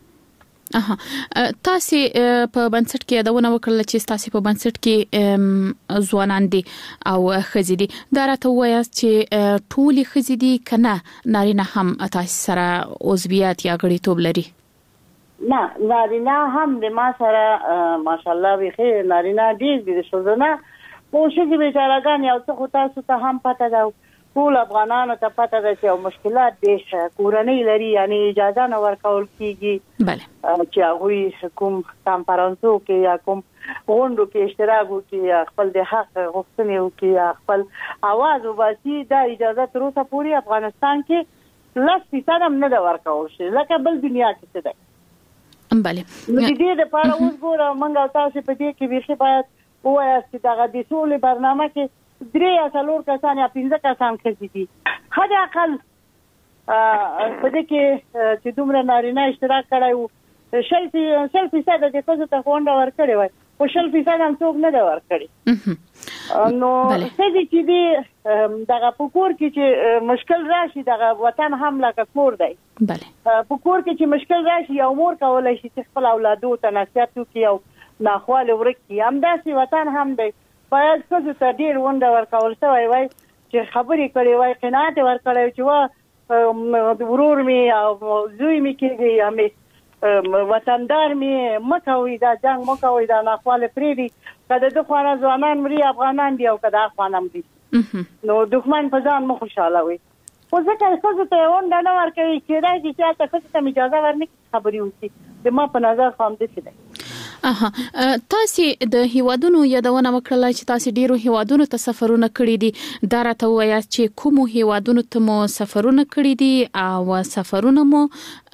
تاسو په بنسټ کې یادونه وکړه چې تاسو په بنسټ کې ځوانان دي او ښځې دي. دا راته وایاست چې ټولې ښځې دي کنه نارینه هم تاسو سره عضویت یا غړیتوب لري؟ نه، نارینه هم د ما سره ماشاءالله ویخي نارینه ډیر دي. د شوزنه خو ښځې بیچارهګان یو څه خو تاسو ته هم پته ده، ټول افغانانو ته پته ده چې یو مشکلات ډېر کورنۍ لري، یعنی اجازه نه ورکول کیږي چې هغوی کوم کانفرانسو کې یا کوم غونډو کې اشتراک وکړي یا خپل د حق غوښتنې وکړي یا خپل اواز وباسي. دا اجازه تر اوسه پورې افغانستان کې 10% هم نه ده ورکول شوې لکه بل دنیا کې څه ده. بله نو د دې لپاره اوس ګوره موږ او تاسو په دې کې بیخي باید ووایاست چې دغه د سولې برنامه کې 3 یا 4 کسان یا 15 کسان ښځې دي. حد اقل په دې کې چې دومره نارینه اشتراک کړی وو 100% د ښځو ته غونډه ورکړې وای، خو 100% هم څوک نه ده ورکړې. نو ښځې چې دي دغه په کور کې چې مشکل راشي، دغه وطن هم لکه کور دی. په کور کې چې مشکل راشي یو مور کولی شي چې خپل اولادو ته نصیحت وکړي او ناخواله ورک کړي. همداسې وطن هم دی. باید ښځو ته ډېر غونډه ورکول شوی وای چې خبرې کړې وای، قناعت یې ورکړی چې ورور مې او زوی مې کېږي یا مې وطندار مې مه کوئ، دا جنګ مه کوئ، دا ناخواله پرېږدئ، که د ده خوانه ځوانان مري افغانان دي او که د هغه خوانه مري، نو دښمن په ځان مه خوشحالوئ. خو ځکه ښځو ته یې غونډه نه ورکوي، کېدای شي چې هلته ښځو ته اجازه ورنکړي خبرې وکړي. د ما په نظر خو همداسې دی. تاسو د هیوادونو یادونه وکړه چې تاسو ډیرو هیوادونو ته سفرونه کړی دي. دا راته وایاست چې کوم هیوادونو ته مو سفرونه کړی دي او سفرونه مو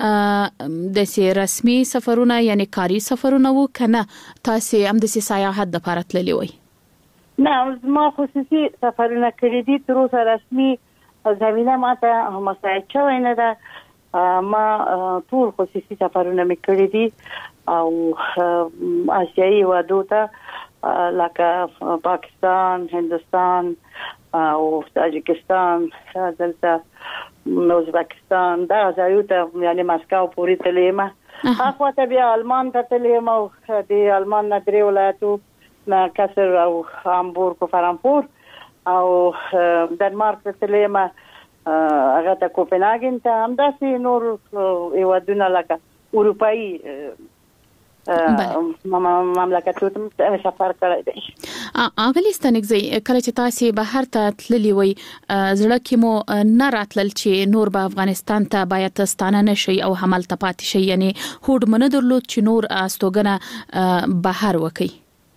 د رسمي سفرونه یعنی کاری سفرونه وو کنه تاسو هم د سیاحت لپاره تللی وای؟ نه، ما خصوصي سفرونه کړی دي. تر اوسه رسمي زمينه ماته مساعد شوی نه ده. ما ټول خصوصي سفرونه مې کړی دي او آسیایي هیوادو ته لکه پاکستان، هندوستان او تاجکستان، دلته ازبکستان، دا ځایو ته یعنی مسکو پورې تللی یم. هاخوا ته بیا آلمان ته تللی یم او د آلمان نه 3 ولایتو نه کسر او هامبورګ او فرانکفورت او ډنمارک ته تللی یم، هغه ته کوپنهاګن ته، همداسې نور هیوادونه لکه اروپایي مملکتونو ته سفر کړی دی. اغلی ستنګزي کله چې تاسو بهر ته تللی وي زړه کې مو نه راتلل چې نور به افغانستان ته باید ستانه نشي او حمل ته پاتې شي، یعنی هوډ منه درلود چې نور استوګنه بهر وکي؟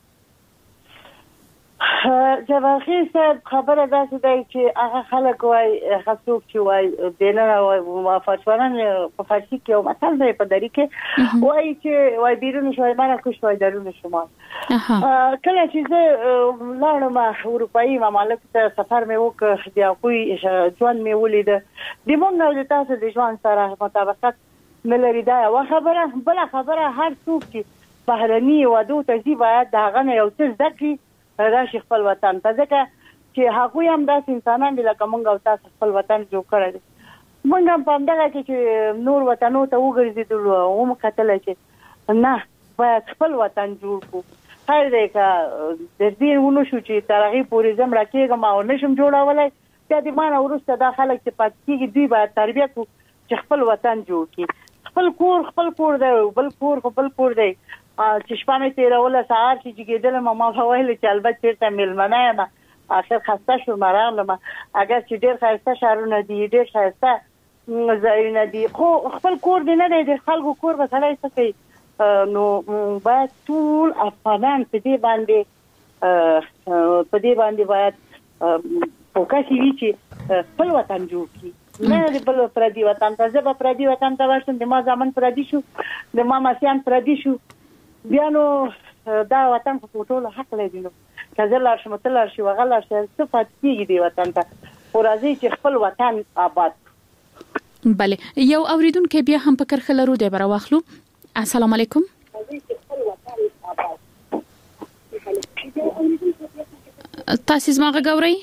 جواخي صاحب خبره داسې دی چې هغه خلک وای خاصوک چې وای دینه وای فتوانن په فارسی کې او مثلا دی په دری کې وای چې وای بیرون شوی مانه کوم شوی درون شما. کله چې زه لاړم اروپایي ممالک ته سفر مې وکړ، د کوی ژوند مې ولید، د مونږ د تاسو د ژوند سره مطابقت نه لري. دا یو خبره. بل خبره هر څوک چې بهرني ودو ته ځي باید دا غنه یو څه ذکر راشي خپل وطن ته، ځکه چې هغه هم داس انسانان دي لکه موږ او تاسو خپل وطن جوړ کړی دی. موږ هم په همدغه کې چې نور وطنو ته وګرځېدلو او موږ کتل چې نه باید خپل وطن جوړ کړو. خیر دی که د دې ونو شو چې تر هغې پورې زه مړه کېږم او نشم جوړولی بیا د ما نه وروسته دا خلک چې پاتې کېږي دوی باید تربیه کړو چې خپل وطن جوړ کړي. خپل کور دی بل کور خو بل کور دی. چې شپه مې تېروله سهار چې جګېدلم ما به ویل چې البته چېرته مېلمنه یم اخر خسته شوم راغلم اگر چې ډېر ښایسته ښارونه دي ډېر ښایسته ځایونه دي خو خپل کور دی نه دی د خلکو کور به سړی څه کوي. نو باید ټول افغانان په دې باندې باید فوکس وي چې خپل وطن جوړ کړي نه د بل پردي وطن ته. زه به پردي وطن ته ورشم د ما زامن پردي شو د ما ماسیان پردي شو بیا نو دا وطن په ټول حق لري. نو که زه لاړ شم ته لاړ شي هغه لاړ شي څه پاتې کېږي دې وطن ته خو راځئ چې خپل وطن آباد. بله یو اوریدونکی بیا هم په کرخه لرو دی به راواخلو. السلام علیکم. تاسو زما غږ اورئ؟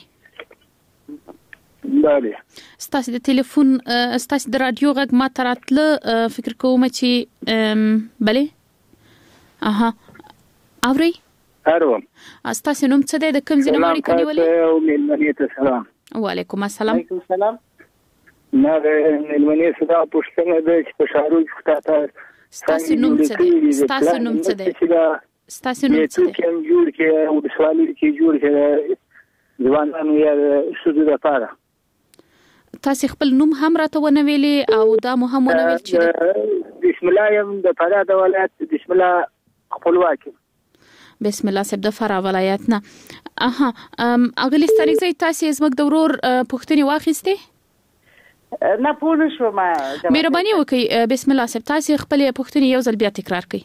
بله. ستاسو د ټلیفون ستاسو د رادیو غږ ما تراتله فکر کوم چې بله اورئ؟ اروم. ستاسو نوم څه دی د کوم ځای نه اړیکه نیولې؟ او مېلمنې ته سلام. وعلیکم السلام. وعلیکم السلام. نه مېلمنې صدا پوښتنه ده چې په ښارو کې تاسو ستاسو نوم څه دی؟ ستاسو نوم څه دی؟ ستاسو نوم څه دی؟ کوم جوړ کې او د سوالي کې جوړ کې ځوانانو یا شودو لپاره تاسو خپل نوم هم راته ونه ویلې او دا مو هم ونه ویل چې بسم الله يم د فراه د ولایت بسم الله خپلواکي. بسم الله سب د فراه ولایت نه. اغلی ستاري زي تاسو زموږ د ورور پوښتنه واخیسته؟ نه پوه شوم. مهرباني وکړئ بسم الله سب تاسو خپل پوښتنه یو ځل بیا تکرار کړئ.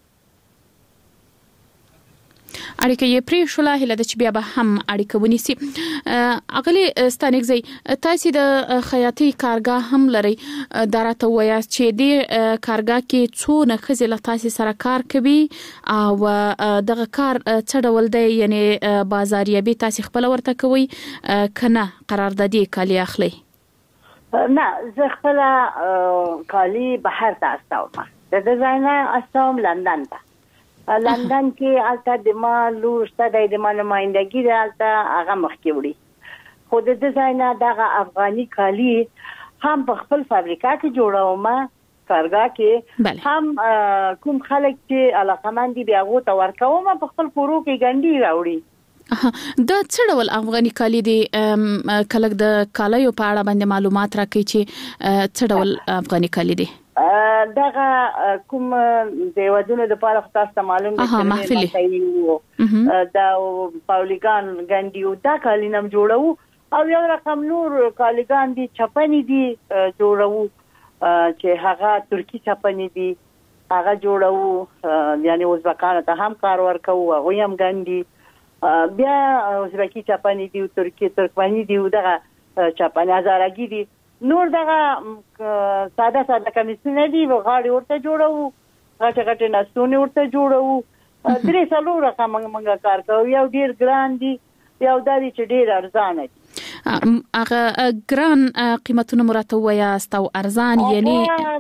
اړیکه یې پرې شوله هله د چې بیا به هم اړیکه ونیسي. اغلی ستانیک زی تاسو د خیاطي کارګاه هم لري دا راته وایي چې د کارګاه کې څو نخزه له تاسو سره کار کوي او دغه کار څه ډول دی یعنی بازاریابي تاسو خپل ورته کوي کنه قراردادي کالی اخلي؟ نه زه خپل کالی بهر ته استوم. د ډیزاینر استوم لندن ته. لندن کې البته د ما لور شته د ما نمائندګي ده البته هغه مخکې وړي خو د ډیزاینر دغه افغاني کالی هم په خپل فابریکا کې جوړوم کارګاه کې هم کوم خلک چې علاقمند دي بیا غو ته ورکوم په خپل کورو کې ګنډي راوړي. دا څه ډول افغاني کالی دی کلک د کالیو په اړه باندې معلومات راکړي چې څه ډول افغاني کالی دی؟ دغه کوم د ودونو د پاره خاص ته معلوم دي چې دا پاولیګان ګنډیو دا کالی نم جوړو او یو رقم نور کالیګان دي چپنی دي جوړو چې هغه ترکی چپنی دي هغه جوړو یعنی ازبکانو ته هم کار ورکو هغه هم ګنډي بیا ازبکی چپنی دي ترکمنی دي دغه چپنی هزارګي دي نور دغه ساده کمیسونه دي غاړي ورته جوړو غټه نستونه ورته جوړو درې څلور رقم موږ کار کوو یو ډیر ګران دي یو د دې چې ډیر ارزانه دي هغه ګران قیمتونه مراتب وایاست او ارزان یعنی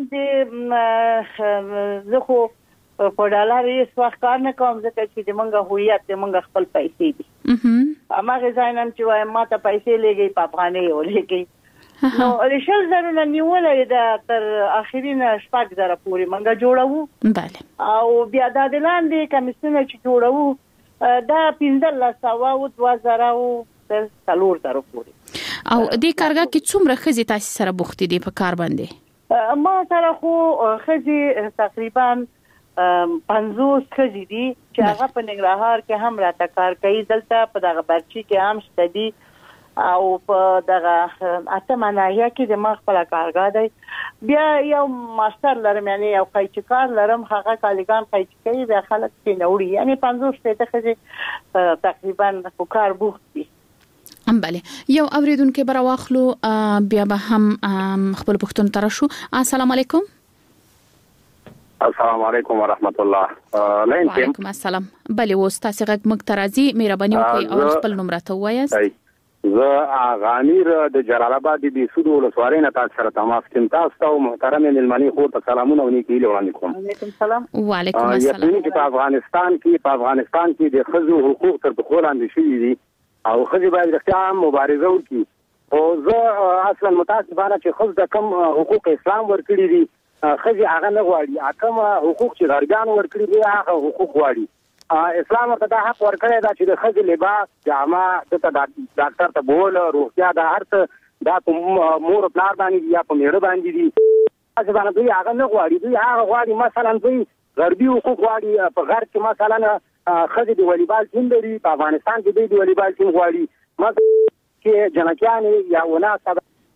زه خو په ډالر یې څه کار نه کوم ځکه چې د منګه هویت د منګه خپل پیسې دي اماغه ځاینم چې وایم ما ته پیسې لګي په افغاني ولګي نو رشل زره نیولې دا تر اخرین شپږ زره پورې منګه جوړو bale او بیا د لاندې کمیسونه چې جوړو دا 1500 او 2000 او تر 3000 پورې او دې کارګه کې څومره خزي تاسو سره بوختي دي په کار باندې ما سره خو خزي تقریبا 50 خزي دي چې هغه په ننګرهار کې هم راته کار کوي دلته په دغه برچی کې هم شته دي او په دغه اتمنایا کې د ما خپل کارګاه دی بیا یو ماستر لرم یعنی یو قایچکار لرم هغه کالیګان قایچ کوي بیا خلک کې نوړي یعنی 50 ته خزي تقریبا په کار بوخت دي bale یو اوریدونکو بر واخلو بیا به هم خپل پښتون تر شو السلام علیکم السلام علیکم ورحمت الله وعلیکم السلام bale و تاسو غږ مخترازي مهرباني وکړئ او خپل نوم راته وایاست زه غامیر د جلال آباد د سود ولسوالۍ نه تاسو سره تماس کوم. تاسو او محترم ملمنې خو ته سلامونه او نیکی وړاندې کوم. وعلیکم السلام. وعلیکم السلام. یقیني چې په افغانستان کې د ښځو حقوق تر پښو لاندې شوي دي او ښځې باید رښتیا هم مبارزه وکړي. او زه اصلا متاسفانه چې ښځو ته کوم حقوق اسلام ورکړي دي ښځې هغه نه غواړي. کوم حقوق چې غربیان ورکړي دي هغه حقوق غواړي. اسلام ته دا حق ورکړی دا چې د ښځې لباس، جامه، ډاکټر ته بول، روغتیا دا هر څه دا په مور پلار باندې یا په میړه باندې دي. تاسو باندې دوی هغه نه غواړي. دوی هغه غواړي مثلا دوی غربي حقوق غواړي. په غرب کې مثلا ښځې د والیبال ټیم لري، په افغانستان کې دوی د والیبال ټیم غواړي. مثلا کې جنکیانې یا وناسه.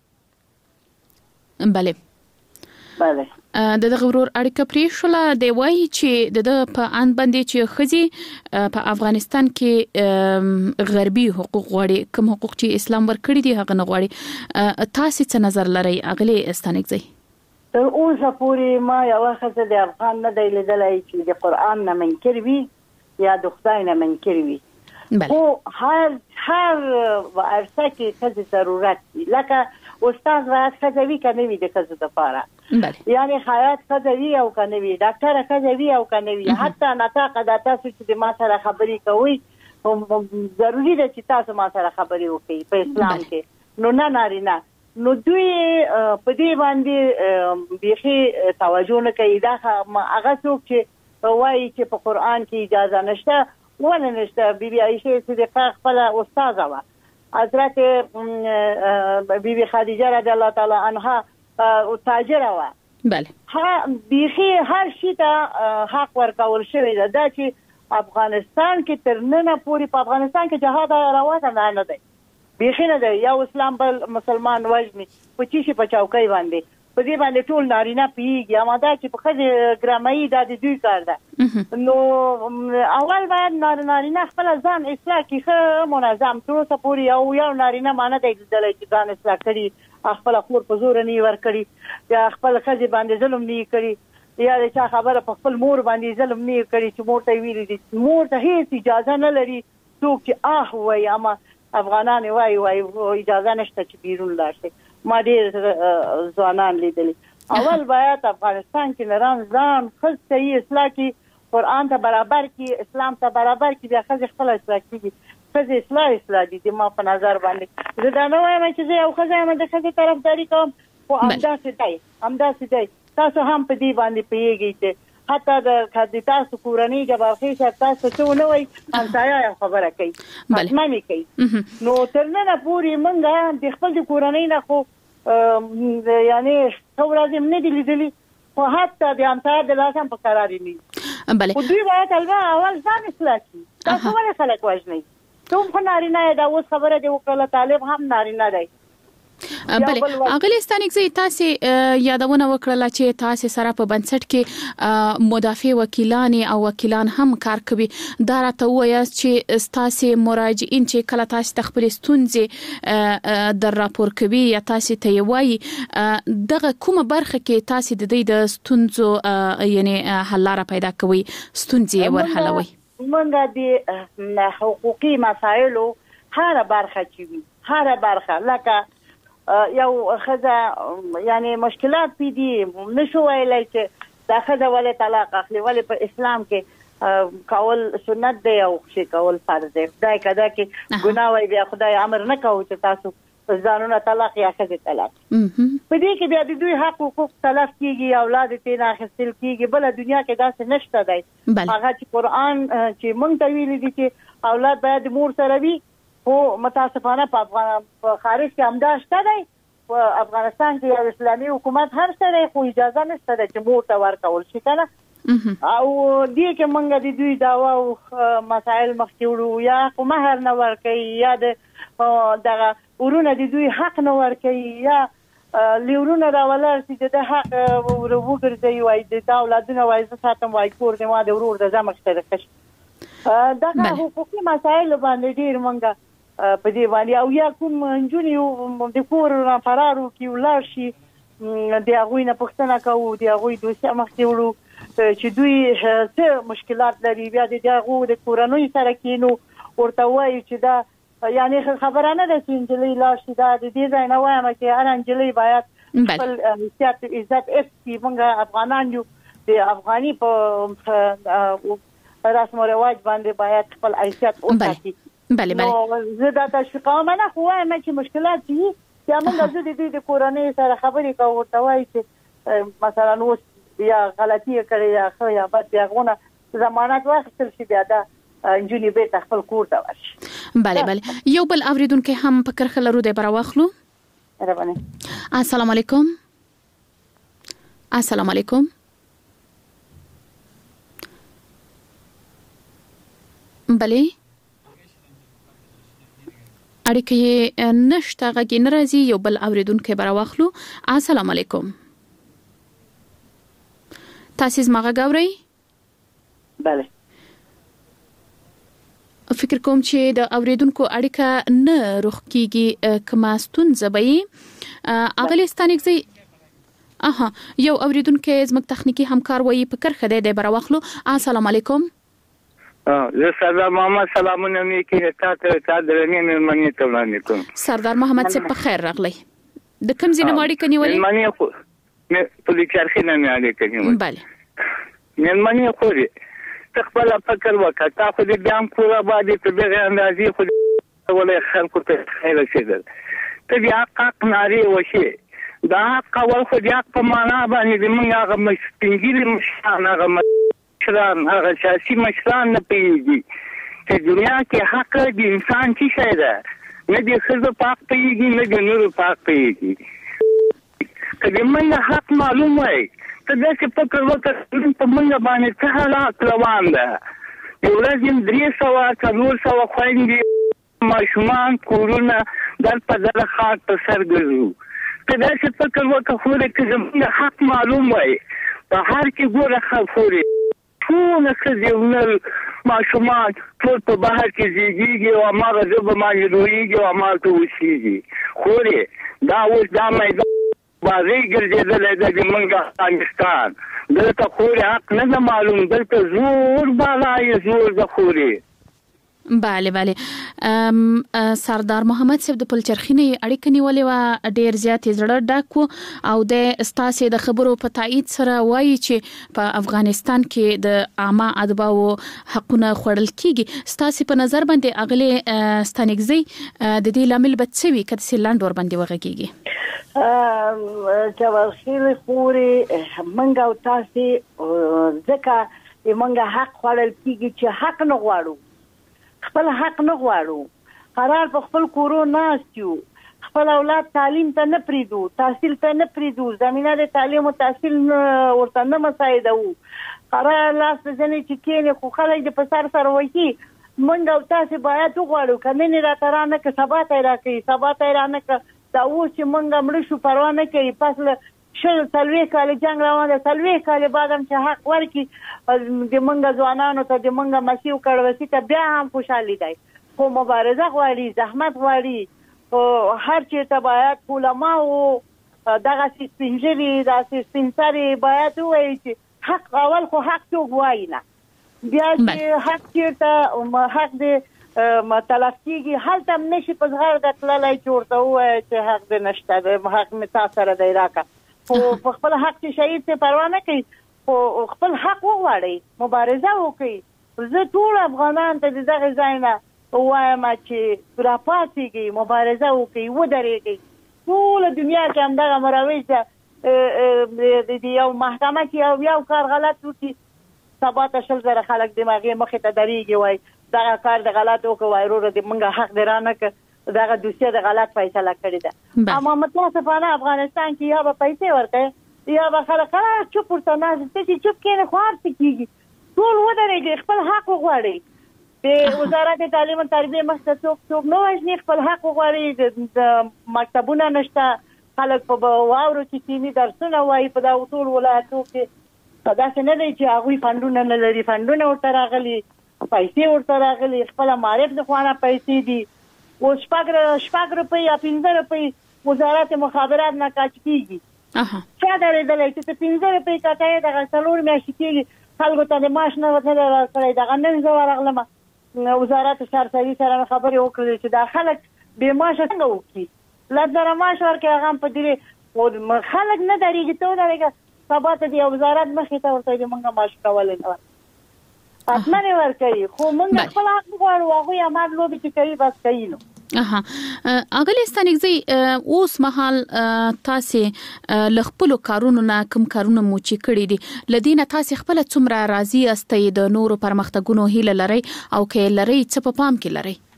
بله بله د دغه ورور اړیکه پرې شوله. دی وایي چې د په ان باندې چې ښځې په افغانستان کې غربي حقوق غواړي، کوم حقوق چې اسلام ورکړي دي هغه نه غواړي. تاسو څه نظر لرئ اغلی استانګزی؟ تر اوسه پورې ما یو ښځه د افغان نه دی لیدلی چې د قرآن نه منکر وي یا د خدای نه منکر وي. خو هر عرصه کې ښځې ضرورت دي. لکه استاد باید ښځه وي که نه وي د ښځو دپاره، یعنې خیاط ښځه وي او که نه وي، ډاکټره ښځه وي او که نه وي، حتی نطاقه دا تاسو چې د ما سره خبرې کوئ ضروري ده چې تاسو ما سره خبرې وکړئ په اسلام کې. نو نه نارینه، نو دوی په دې باندې بیخي توجه نه کوي. دا هغه څوک چې وایي چې په قرآن کې اجازه نشته، ولې نشته؟ بیبي عایشه صدیقه خپله استاذه وه، حضرت بیبي خدیجه رضی الله تعالی عنها تاجره وه. بله بیخي هر شي ته حق ورکول شوی ده. دا چې افغانستان کې تر ننه پورې په افغانستان کې جهاد روانه نه دی، بیخي نه دی. یو اسلام بل مسلمان وژني په چی شي په چوکۍ باندې، په دې باندې ټول نارینه پیږي. اما دا چې په ښځې ګرامایي دا د دوی کار ده. نو اول باید نارینه خپل ځان اصلاح کړي، ښه منظم. تر اوسه پورې یو نارینه ما نه دی لیدلی چې ځان اصلاح کړي، خپل خور په زور نه یې ورکړي، یا خپل ښځې باندې ظلم نه یې کړي، یا د چا خبره په خپل مور باندې ظلم نه یې کړي چې مور ته یې ویلي دي. مور ته هیڅ اجازه نه لري څوک چې وایي. اما افغانان وایي اجازه نشته چې بیرون لاړ شي. ما ډېر ځوانان لیدلي. اول باید افغانستان کې نران ځان ښځې ته یې اصلاح کړي، قرآن ته برابر کړي، اسلام ته برابر کړي، بیا ښځې خپله اصلاح کېږي. ښځې اصلاح دي د ما په نظر باندې. زه دا نه وایم چې زه یو ښځه یم د ښځې طرفداري کوم، خو همداسې دی. تاسو هم په دې باندې پوهېږئ چې حتی د تاسو کورنۍ جبارخې صاحب تاسو څه ونه وایي، همسایه یې خبره کوي، حتمن یې کوي. نو تر ننه پورې موږ د خپل د کورنۍ نه خو یعنې ښه ورځ هم نه دي لیدلي، خو حتی د همسایه د لاس هم په قرار یې نه وي. خو دوی باید اول ځان اصلاح کړي. تاسو ولې خلک وژنئ؟ ته هم خو نارینه یې. دا اوس خبره دې وکړله، طالب هم نارینه دی. بله اغلی استانګزی تاسو یادونه وکړه چې تاسو سره په بنسټ کې مدافع وکیلان او وکیلان هم کار کوي. دا راته وایي چې تاسو مراجعین چې کله تاسو تخبر ستونزې در راپور کوي یا تاسو ته وایي دغه کومه برخه کې تاسو د دې د ستونزو یعنی حل لاره پیدا کوي، ستونزې ورحلوي؟ موږ د حقوقي مسایلو هر برخه چې وي، هر برخه لکه یو ښځه یعنی مشکلات پیدي نشو ویلی چې دا ښځه ولې طلاق اخلي، ولې په اسلام کې کول سنت دی او شي کول فرض دی. خدای کده کې ګناه وي، بیا خدای امر نه کوي چې تاسو ځانونه طلاق یا ښځې طلاق. په دې کې بیا د دوی حق حقوق تلف کیږي، اولاد یې نه اخیستل کیږي. بله دنیا کې داسې نشته دی. هغه چې قرآن چې موږ ته ویلي دي چې اولاد باید مور سره وي، خو متاسفانه په خارج کې همدا شته دی. په افغانستان کې یو اسلامي حکومت هر څه دی، خو اجازه نشته ده چې مور ته ورکول شي که نه. او دې کې موږ د دوی دعوا او مسایل مخکې وړو، یا خو مهر نه ورکوي، یا دغه ورونه د دوی حق نه ورکوي، یا لیورونه راولر چې د حق وګرځوي، وایي د اولادونه وایي زه ساتم، وایي کور دی ما د ورور د زه مشترکه شي. دغه حقوقي مسایلو باندې ډېر موږ په دې باندې، او یا کوم نجونې د کور نه فرار وکړي ولاړ شي، د هغوی نه پوښتنه کوو، د هغوی دوسیه مخکې وړو چې دوی څه مشکلات لري. بیا د هغو د کورنیو سره کینو، ورته وایو چې دا یعنی خبره نه ده چې انجلۍ لاړ شي دا د دې ځای نه وایم چې هر انجلۍ باید خپل حیثیت عزت اخلي. موږ افغانان یو د افغاني په رسم او رواج باندې باید خپل حیثیت وساتي. بله زه دا تشویقوم نه خو وایم چې مشکلات دي چې موږ زه د دې د کورنۍ سره خبرې کوو ورته وایي چې مثلا اوس یا غلطي کړې یا خو یا بد بیاغونه ضمانت واخیستل شي بیا دا انجونی به خپل کور ته ورشي. بله یو بل اوریدونکو هم په کرخه لرو دی برا واخلو. السلام علیکم. السلام علیکم. بله اړیکې نشته غږی ناراضي یو بل اوریدونکو برا واخلو. السلام علیکم. تاسو زما غاوري؟ بله فکر کوم چې د اوریدونکو اړیکه نه روخ کیږي کما ستونزه به افغانستان کې یو اوریدونکو زموږ تخنیکی همکار وایي په کرخه دی برا واخلو. السلام علیکم. زه سردار محمد سلامونه میکې تاسو درنې مېلمنې ته وړاندې کوم. سردار محمد صاحب په خیر راغلی. د کوم ځای نه اړیکه نیولې؟ مېلمنې خو مې په لیکارخې نه اړیکه نیولې. بله مېلمنې خو خپل فکر وکړه تاسو دې بیان کوله باندې په دغه اندازې خو ولې خلکو ته خیر رسیدل ته بیا حق ناری وشي دا حق اول خو بیا په معنا باندې موږ هغه مشتنګیل مشان هغه مشران هغه سیاسي مشران نه پیږي چې دنیا کې حق د انسان څه شی ده نه دې خزه پاک پیږي نه دې نور پاک پیږي کله موږ حق معلوم وای ته داسې فکر وکړه په موږ باندې څه حالات روان ده یو ورځ 300 خویندې ماشومان کورونه در په دغه خاک په سر ګرځو ته داسې فکر وکړه خو چې زموږ حق معلوم وای په هر کې ګوره خفوري ټول څه ماشومان ټول په بهر کې زیږیږي او هغه ژبه باندې رویږي او هغه وشيږي خو دا اوس دا میدان بازی ګرځېدل د منګه افغانستان دلته خوري حق نه معلوم دلته زور بالای زور د خوري. بله سردار محمد صاحب د پلچرخینه اړیکه نیولې و ډیر زیات زړه ډاکو او د استاسې د خبرو په تایید سره وایي چې په افغانستان کې د عامه ادباو حقونه خوړل کیږي. استاسې په نظر باندې اغله ستانګزي د دې لامل بچوي کته سیلاند ور باندې وغږیږي چې ورخیل خوري منګه او تاسې ځکه منګه حق خوړل کیږي چې حق نه غواړو خپل حق نه غواړو قرار په خپل کورو ناستیو خپل اولاد تعلیم ته نه پریدو تحصیل ته نه پریدو زمينه د تعلیم او تحصیل ورته نه مساعده وو قرار لاس ځنې چې کېنه خو خلک د پسار سره وایي مونږ او تاسو باید وغواړو کنه نه راترانه که سبا ته راکې سبا ته رانه که دا و چې مونږ مړ شو پروا نه کوي پس شل تلوي کال جنگ روان ده تلوي کال بعدم چې حق ورکی د مونږ ځوانانو ته د مونږ مسیو کړوسی ته بیا هم خوشالي دی خو مبارزه غواړي زحمت غواړي او هر چې ته باید علماء او دغه سپینجری د سپینسری باید وایي چې حق اول خو حق تو وایي نه بیا چې حق چیرته حق دې متلفيږي هلته نشي په ځغړ د تللای چورته وایي چې حق دې نشته د حق متا سره دی راکا خو په خپل حق چې شهید ته پروا نه کوي خو خپل حق وغواړي مبارزه وکړي زه ټول افغانان ته دغه ځای نه وایم چې راپاتېږي مبارزه وکړي ودرېږي ټول دنیا کې همدغه مروج د یو محکمه کې یو کار غلط وکړي سبا ته 100,000 خلک دماغي مخې ته درېږي وای دا کار د غلط وکړ وای ورو د منګه حق درانه ک دغه دوسیه د غلط فیصله کړی ده اما متاسفانه افغانستان کې یا به پیسې ورته یا به خلک چوپ ورته نه چې چوپ کېنه خو هر څه کیږي ټول ودرېږي خپل حق وغواړي د وزارت تعلیم او تربیه مخته څوک نو وژني خپل حق وغواړي د مکتبونه نشته خلک په واورو کې کینی درسونه وایي په دا ټول ولایتو کې دا څنګه دی چې هغه فندونه نه لري فندونه ورته راغلي پیسې ورته راغلي خپل معرف د خوانه پیسې دي او شپږ روپۍ یا 15 روپۍ وزارت مخابرات نه کاچ کیږي چا درېدلې چې 15 روپۍ کاټه دغه څلور میاشتې کېږي خلکو ته د معاش نه وته راځي دغه نن زه ورغلم وزارت شهرسازي سره خبرې وکړې چې دا خلک به معاشه څنګه وکړي لږ معاش ورکړي هغه په دې او خلک نه درېږي ته درېږي سبا ته دی وزارت مخې ته ورته دی موږ معاش کولای نه اصلا نه ورکړي خو موږ خپل حق غواړو هغه یې امر لوبي چې کوي بس کوي نو اغلی ستانګزي اوس مهال تاسو لخپلو کارونو نه کوم کارونه مو چې کړی دي لدینه تاسو خپل څومره راضي استئ د نورو پرمختګونو هیله لري او کې لري څه په پام کې لري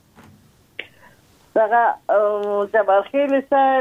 دغه زبرخیل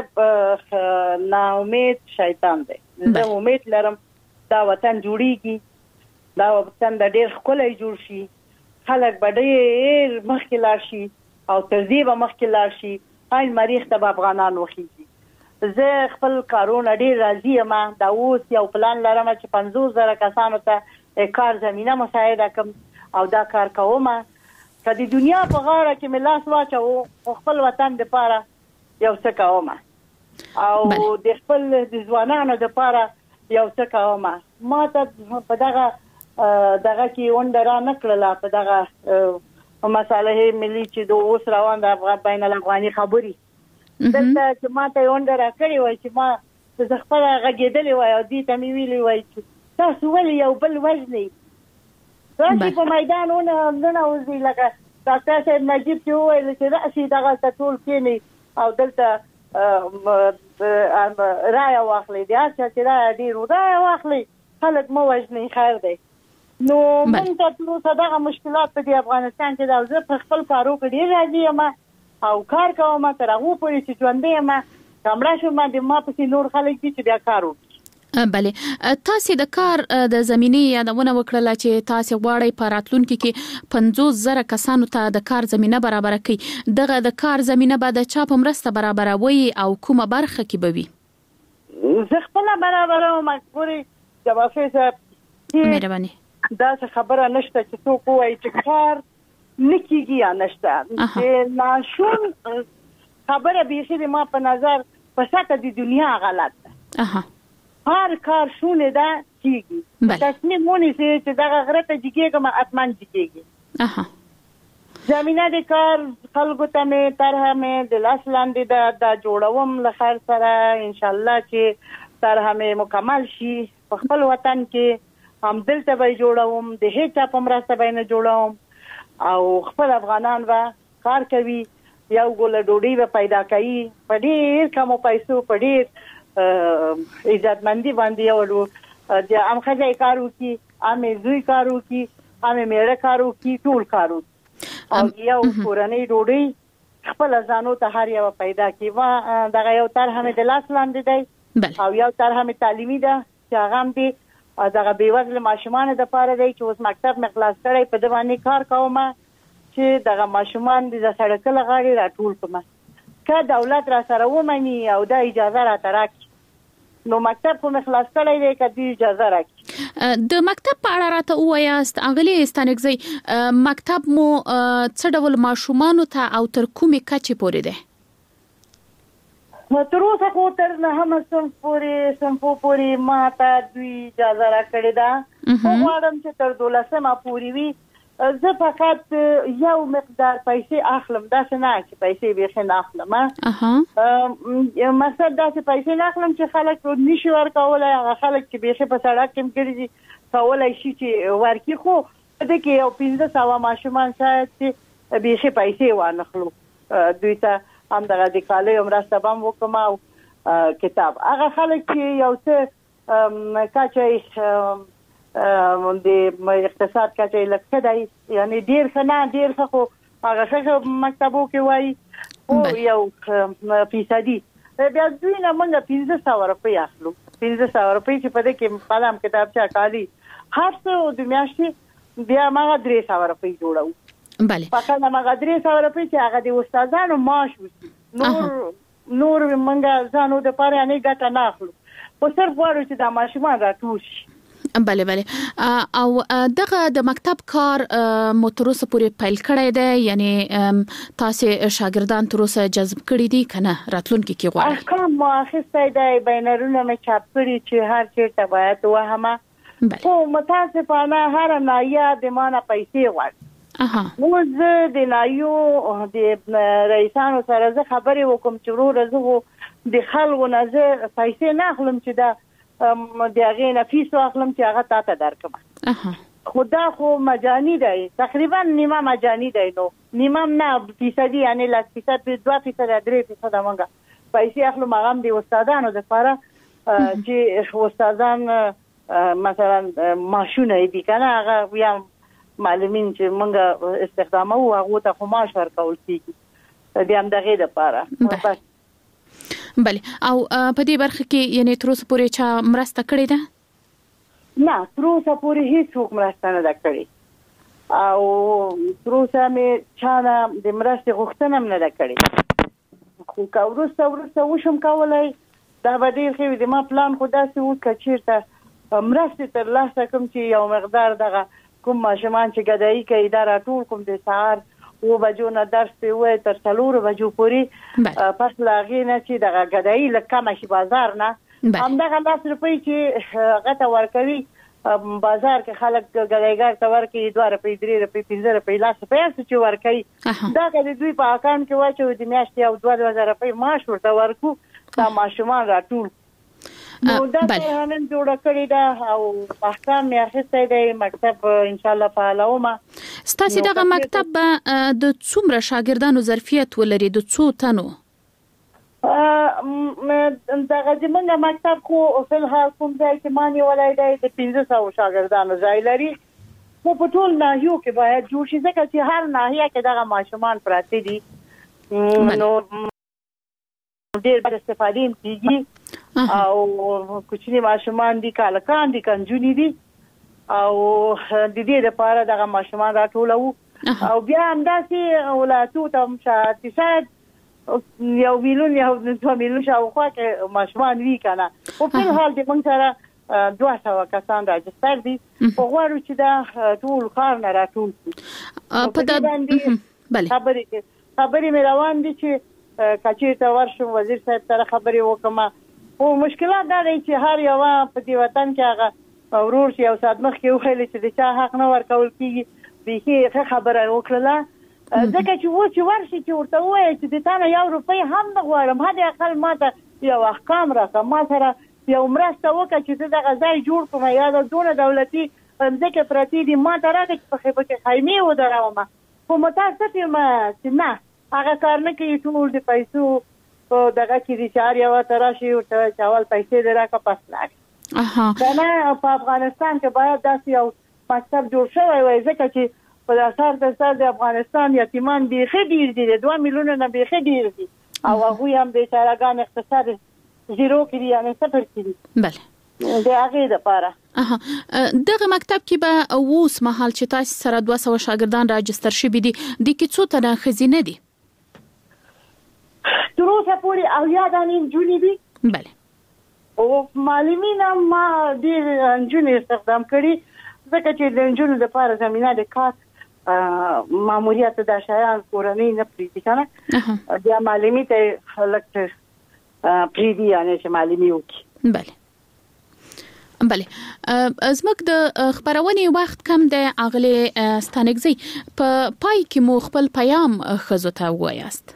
صاحب نا امید شیطان دی زه امید لرم دا وطن جوړیږي دا وطن د ډېر ښکلی جوړ شي خلک به ډېر مخکې لاړ شي او تر دې به مخکې لاړ شي هاي مریخ ته افغانان وخیږي زه خپل کارونه ډېر راضي یم دا اوس یو پلان لرم چې 50,000 کسانو ته کار زمينه مساعده کوم او دا کار کوم که د دنیا په غاړه کې مې لاس واچو خپل وطن دپاره یو څه کوم او د خپل د ځوانانو دپاره یو څه کوم ما ته په دغه کې ونډه را نه کړله په دغه مساله ملي چې د اوس روان د بین الافغاني خبرې دلته چې ما ته ونډه را کړې وای چې ما زه خپله غږېدلې وای او دې ته مې ویلي وای چې تاسو ولې یو بل وژنئ راشي په میدان ننوځي لکه ډاکټر صاحب نجیب چې وویل چې راشي دغلته ټول کښېنئ او دلته رایه واخلئ د هر چا چې رایه ډېر رایه واخلئ خلک مه وژنئ خیر دی نو موږ ته تر دغه مشکلات په دې افغانستان کې دا زه په خپل کارو کې ډېر راضي یم او کار کوم تر هغه پورې چې ژوندی یم کمړه شوم د ما پسې نور خلک دي چې بیا کار وکړي بله تاسو د کار د زميني یادونه وکړه چې تاسو غواړئ په راتلونکي کې 50,000 کسانو ته د کار زمينه برابر کړئ دغه د کار زمينه به د چا په مرسته برابروي او کومه برخه کې به وي زه خپل برابروم مجبوري جواب صاحب مهرباني دا څه خبره نشته چې څوک وایي چې کار نکېږي یا نشته ناشون خبره بیخي د ما په نظر په سطح د دنیا غلط ده هر کار شونه ده کېږي تصمیم ونیسي چې دغه غره ته جګېږم اتمن جګېږي زمینه د کار خلکو ته مې طرحه مې د لاس لاندې دا جوړوم له خیر سره انشاءالله چې طرحه مې مکمل شي په خپل وطن کې هم دلته به جوړوم د هیڅ په مرسته به نه جوړوم او خپل افغانان به کار کوي یو ګوله ډوډۍ به پیدا کوي په ډېر کمو پیسو په ډېر عزتمندي باندې یو د عام ښځې کار وکړي عامې زوی کار وکړي عامې میړه کار وکړي ټول کار وکړي او یو کورنۍ ډوډۍ خپل ځانو ته هر یو پیدا کړي دغه یو طرحه مې د لاس لاندې دی او یو طرحه مې تعلیمي ده چې هغه هم دی دغه بیوزله ماشومان د پاره دی چې اوس مکتب مې خلاص کړی په دوانې کار کوم چې دغه ماشومان د سړک لغړی راټول کوم که دولت را سره ومني او دا اجازه را تراکي نو مکتب کوم خلاص کړی دی کدي اجازه راکړي د مکتب په اړه راته وایاست اغلی ستانګزي مکتب مو څه ډول ماشومان ته او تر کومې کچې پورې دی تر اوسه خو تر نهمه صنفو پورې ما ته دوی اجازه راکړې ده خو غواړم چې تر 12مه پورې وي زه فقط یو مقدار پیسې اخلم داسې نه چې پیسې بیخي نه اخلم مقصد داسې پیسې نه اخلم چې خلک نشي ورکولی هغه خلک چې بیخي په سړک کې ګرځي کولی شي چې ورکړي خو په دې کې یو 1500 ماشومان شاید چې بیخي پیسې وانخلو دوی ته هم دغه د کالیو مرسته به هم وکړم او کتاب هغه خلک چې یو څه کچه د اقتصاد کچه لږ ښه دی یعنې ډېر ښه نه ډېر ښه خو هغه ښه مکتبو کې وایي خو یو فیصدي بیا دوی نه موږ 1500 روپۍ اخلو 1500 روپۍ چې په دې کې قلم کتابچه کالي هر څه د میاشتې بیا موږ 300 روپۍ جوړو بله فقط هغه 300 روپۍ چې هغه د استادانو معاش وشي نور موږ ځانو د پاره نه ګټه نه اخلو خو صرف غواړو چې د ماشومان راټول شي بله او دغه د مکتب کار مو تر اوسه پورې پیل کړی دی یعنی تاسو شاګردان تر اوسه جذب کړي دي کنه راتلونکي کې غواړي احکام مؤخص دی بینرونه مې چاپ کړي چې هر چیرته باید وهمه خو متاسفانه هر نایا د مانه پیسې غواړي نو زه د نایو د رئیسانو سره زه خبرې وکم چې وروره زه د خلکو نه زه پیسې نه اخلم چې دا د هغې نه فیس واخلم چې هغه تا ته درکړم خو دا خو مجاني دی تقریبا نیمه مجاني دی نو نیمه نه فیصدي یعنې 10% 2% 3% موږ پیسې اخلو هغه هم د استادانو دپاره چې استادان مثلا معاشونه دي که نه هغه یا معلمین چې موږ استخداموو هغو ته خو معاش ورکول کېږي د همدغې دپاره بله او په دې برخه کې یعنې تر اوسه پورې چا مرسته کړې ده؟ نه تر اوسه پورې هیڅوک مرسته نه ده کړې او تر اوسه مې چا نه د مرستې غوښتنه هم نه ده کړې خو که وروسته وشم کولی دا به ډېر ښه وي د ما پلان خو داسې و که چېرته مرستې ترلاسه کړم چې یو مقدار دغه کوم ماشومان چې ګدایي کوي دا راټول کوم د سهار 9 بجو نه درس پې ووایي تر 4 بجو پورې پس له هغې نه چې دغه ګدایي لږ کمه شي بازار نه همدغه 10 روپۍ چې هغه ته ورکوي بازار کې خلک ګدایګر ته ورکوي 2 روپۍ 3 روپۍ 15 روپۍ 10 روپۍ هر څه چې ورکوي دا که د دوی په اکاونټ کې واچوي د میاشتې یو 2,000 روپۍ معاش ورته ورکو دا ماشومان راټول نو دا نن جوړه کړې ده او احکام مې اخیستی دی مکتب انشاءالله فعالومه ستاسې دغه مکتب به د څومره شاګردانو ظرفیت ولري د څو تنو؟ دغه زموږ مکتب خو فلحال کوم ځای کې ما نیولی دی د 1500 شاګردانو ځای لري خو په ټول ناحیو کې باید جوړ شي ځکه چې هر ناحیه کې دغه ماشومان پراته دي نو ډېر باید استفادې هم کېږي او کوچني ماشومان دي کالکان دي کنجونې دي او د دې لپاره دغه ماشومان راټولوو او بیا همداسې ولایتو ته شاید 1 میلیون یا 2 میلیون شاوخوا کې ماشومان وي که نه خو فلحال د موږ سره 200 کسان راجستر دي خو غواړو چې دا ټول ښار نه راټول کړو په دې باندې خبرې مې روان دي چې که چېرته ورشم وزیر صاحب سره خبرې وکړم خو مشکلات دا دی چې هر یوه په دې وطن کې هغه ورور چې یو ساعت مخکې وښیلی چې د چا حق نه ورکول کېږي بیخي ښه خبره وکړله ځکه چې و چې ورشي چې ورته ووایي چې د تا نه 1 روپۍ هم نه غواړم حد اقل ما ته یو احکام راکړه ما سره یو مرسته وکړه چې زه دغه ځای جوړ کړم یا د دونه دولتي مځکې پرتې دي ما ته راکړه چې پکې خیمې ودروم خو متاسف یم چې نه هغه کار نه کوي ټول د پیسو په دغه کې دي چې هر یوه ته راشي ورته چې اول پیسې دې راکړه پس لاړې که نه په افغانستان کې باید داسې یو مکتب جوړ شوی وای ځکه چې په اثر د سر د افغانستان یتیمان بیخي ډېر دي د 2 میلیونه نه بیخي ډېر دي او هغوی هم بیچارهګان اقتصاد زیرو کې دي یعنې صفر کې دي بله د هغې دپاره دغه مکتب کې به اوس مهال چې تاسې سره 200 شاګردان راجستر شوي دي دې کې څو تنه ښځینه دي؟ تر اوسه پورې 80 دانې نجونې دي بله او معلمین هم ما ډېر نجونې استخدام کړي ځکه چې د نجونو دپاره زمینه د کار ماموریت دا شیان کورنۍ نه پرېږدي که نه بیا معلمي ته لږ پرېږدي یعنې چې معلمي وکړي بله زموږ د خپرونې وخت کم دی اغلې ستانکزی په پای کې مو خپل پیام ښځو ته ووایاست؟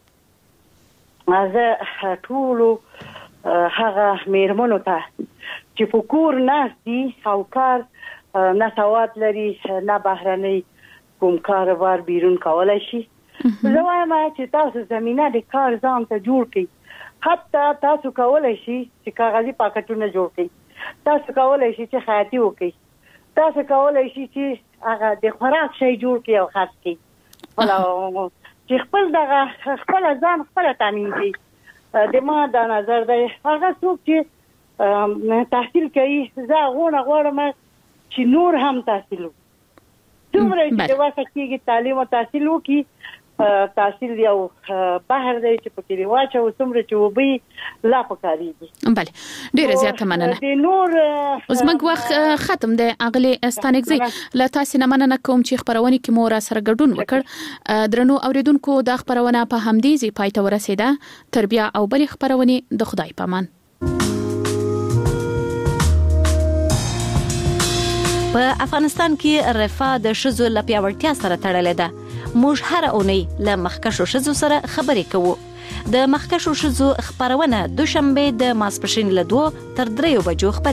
زه ټولو هغه میرمنو ته چې په کور ناست دي او کار نه سواد لري نه بهرنۍ کوم کاروبار بیرون کولی شي زه وایم چې تاسو زمینه د کار ځان ته جوړ کړئ حتی تاسو کولی شي چې کاغذي پاکټونه جوړ کړئ تاسو کولی شي چې خیاطي وکړئ تاسو کولی شي چې هغه د خوراک شی جوړ کړئ او خرڅ کړئ چې خپل دغه خپل ځان خپل تامین کړي د ما دا نظر دی هغه څوک چې تحصیل کوي زه هغونه غواړم چې نور هم تحصیل وکړي څومره چې د وسه کېږي تعلیم او تحصیل وکړي تحصیل یو بحر دی چې پکې دی واچوو څومره چې اوبه لا پکارېږي بله ډېره زیاته مننه د نور زموږ وخت ختم دی اغلې ستانکزی له تاسې نه مننه کوم چې خپرونې کې مو راسره ګډون وکړ درنو اوریدونکو دا خپرونه په همدې ځای پای ته ورسېده تر بیا او بلې خپرونې د خدای په امان په افغانستان کې رفاه د ښځو له پیاوړتیا سره تړلې ده. موږ هر اونۍ له مخکښو ښځو سره خبرې کوو. د مخکښو ښځو خبرونه دوشنبه د ماسپښین له 2 تر 3 بجو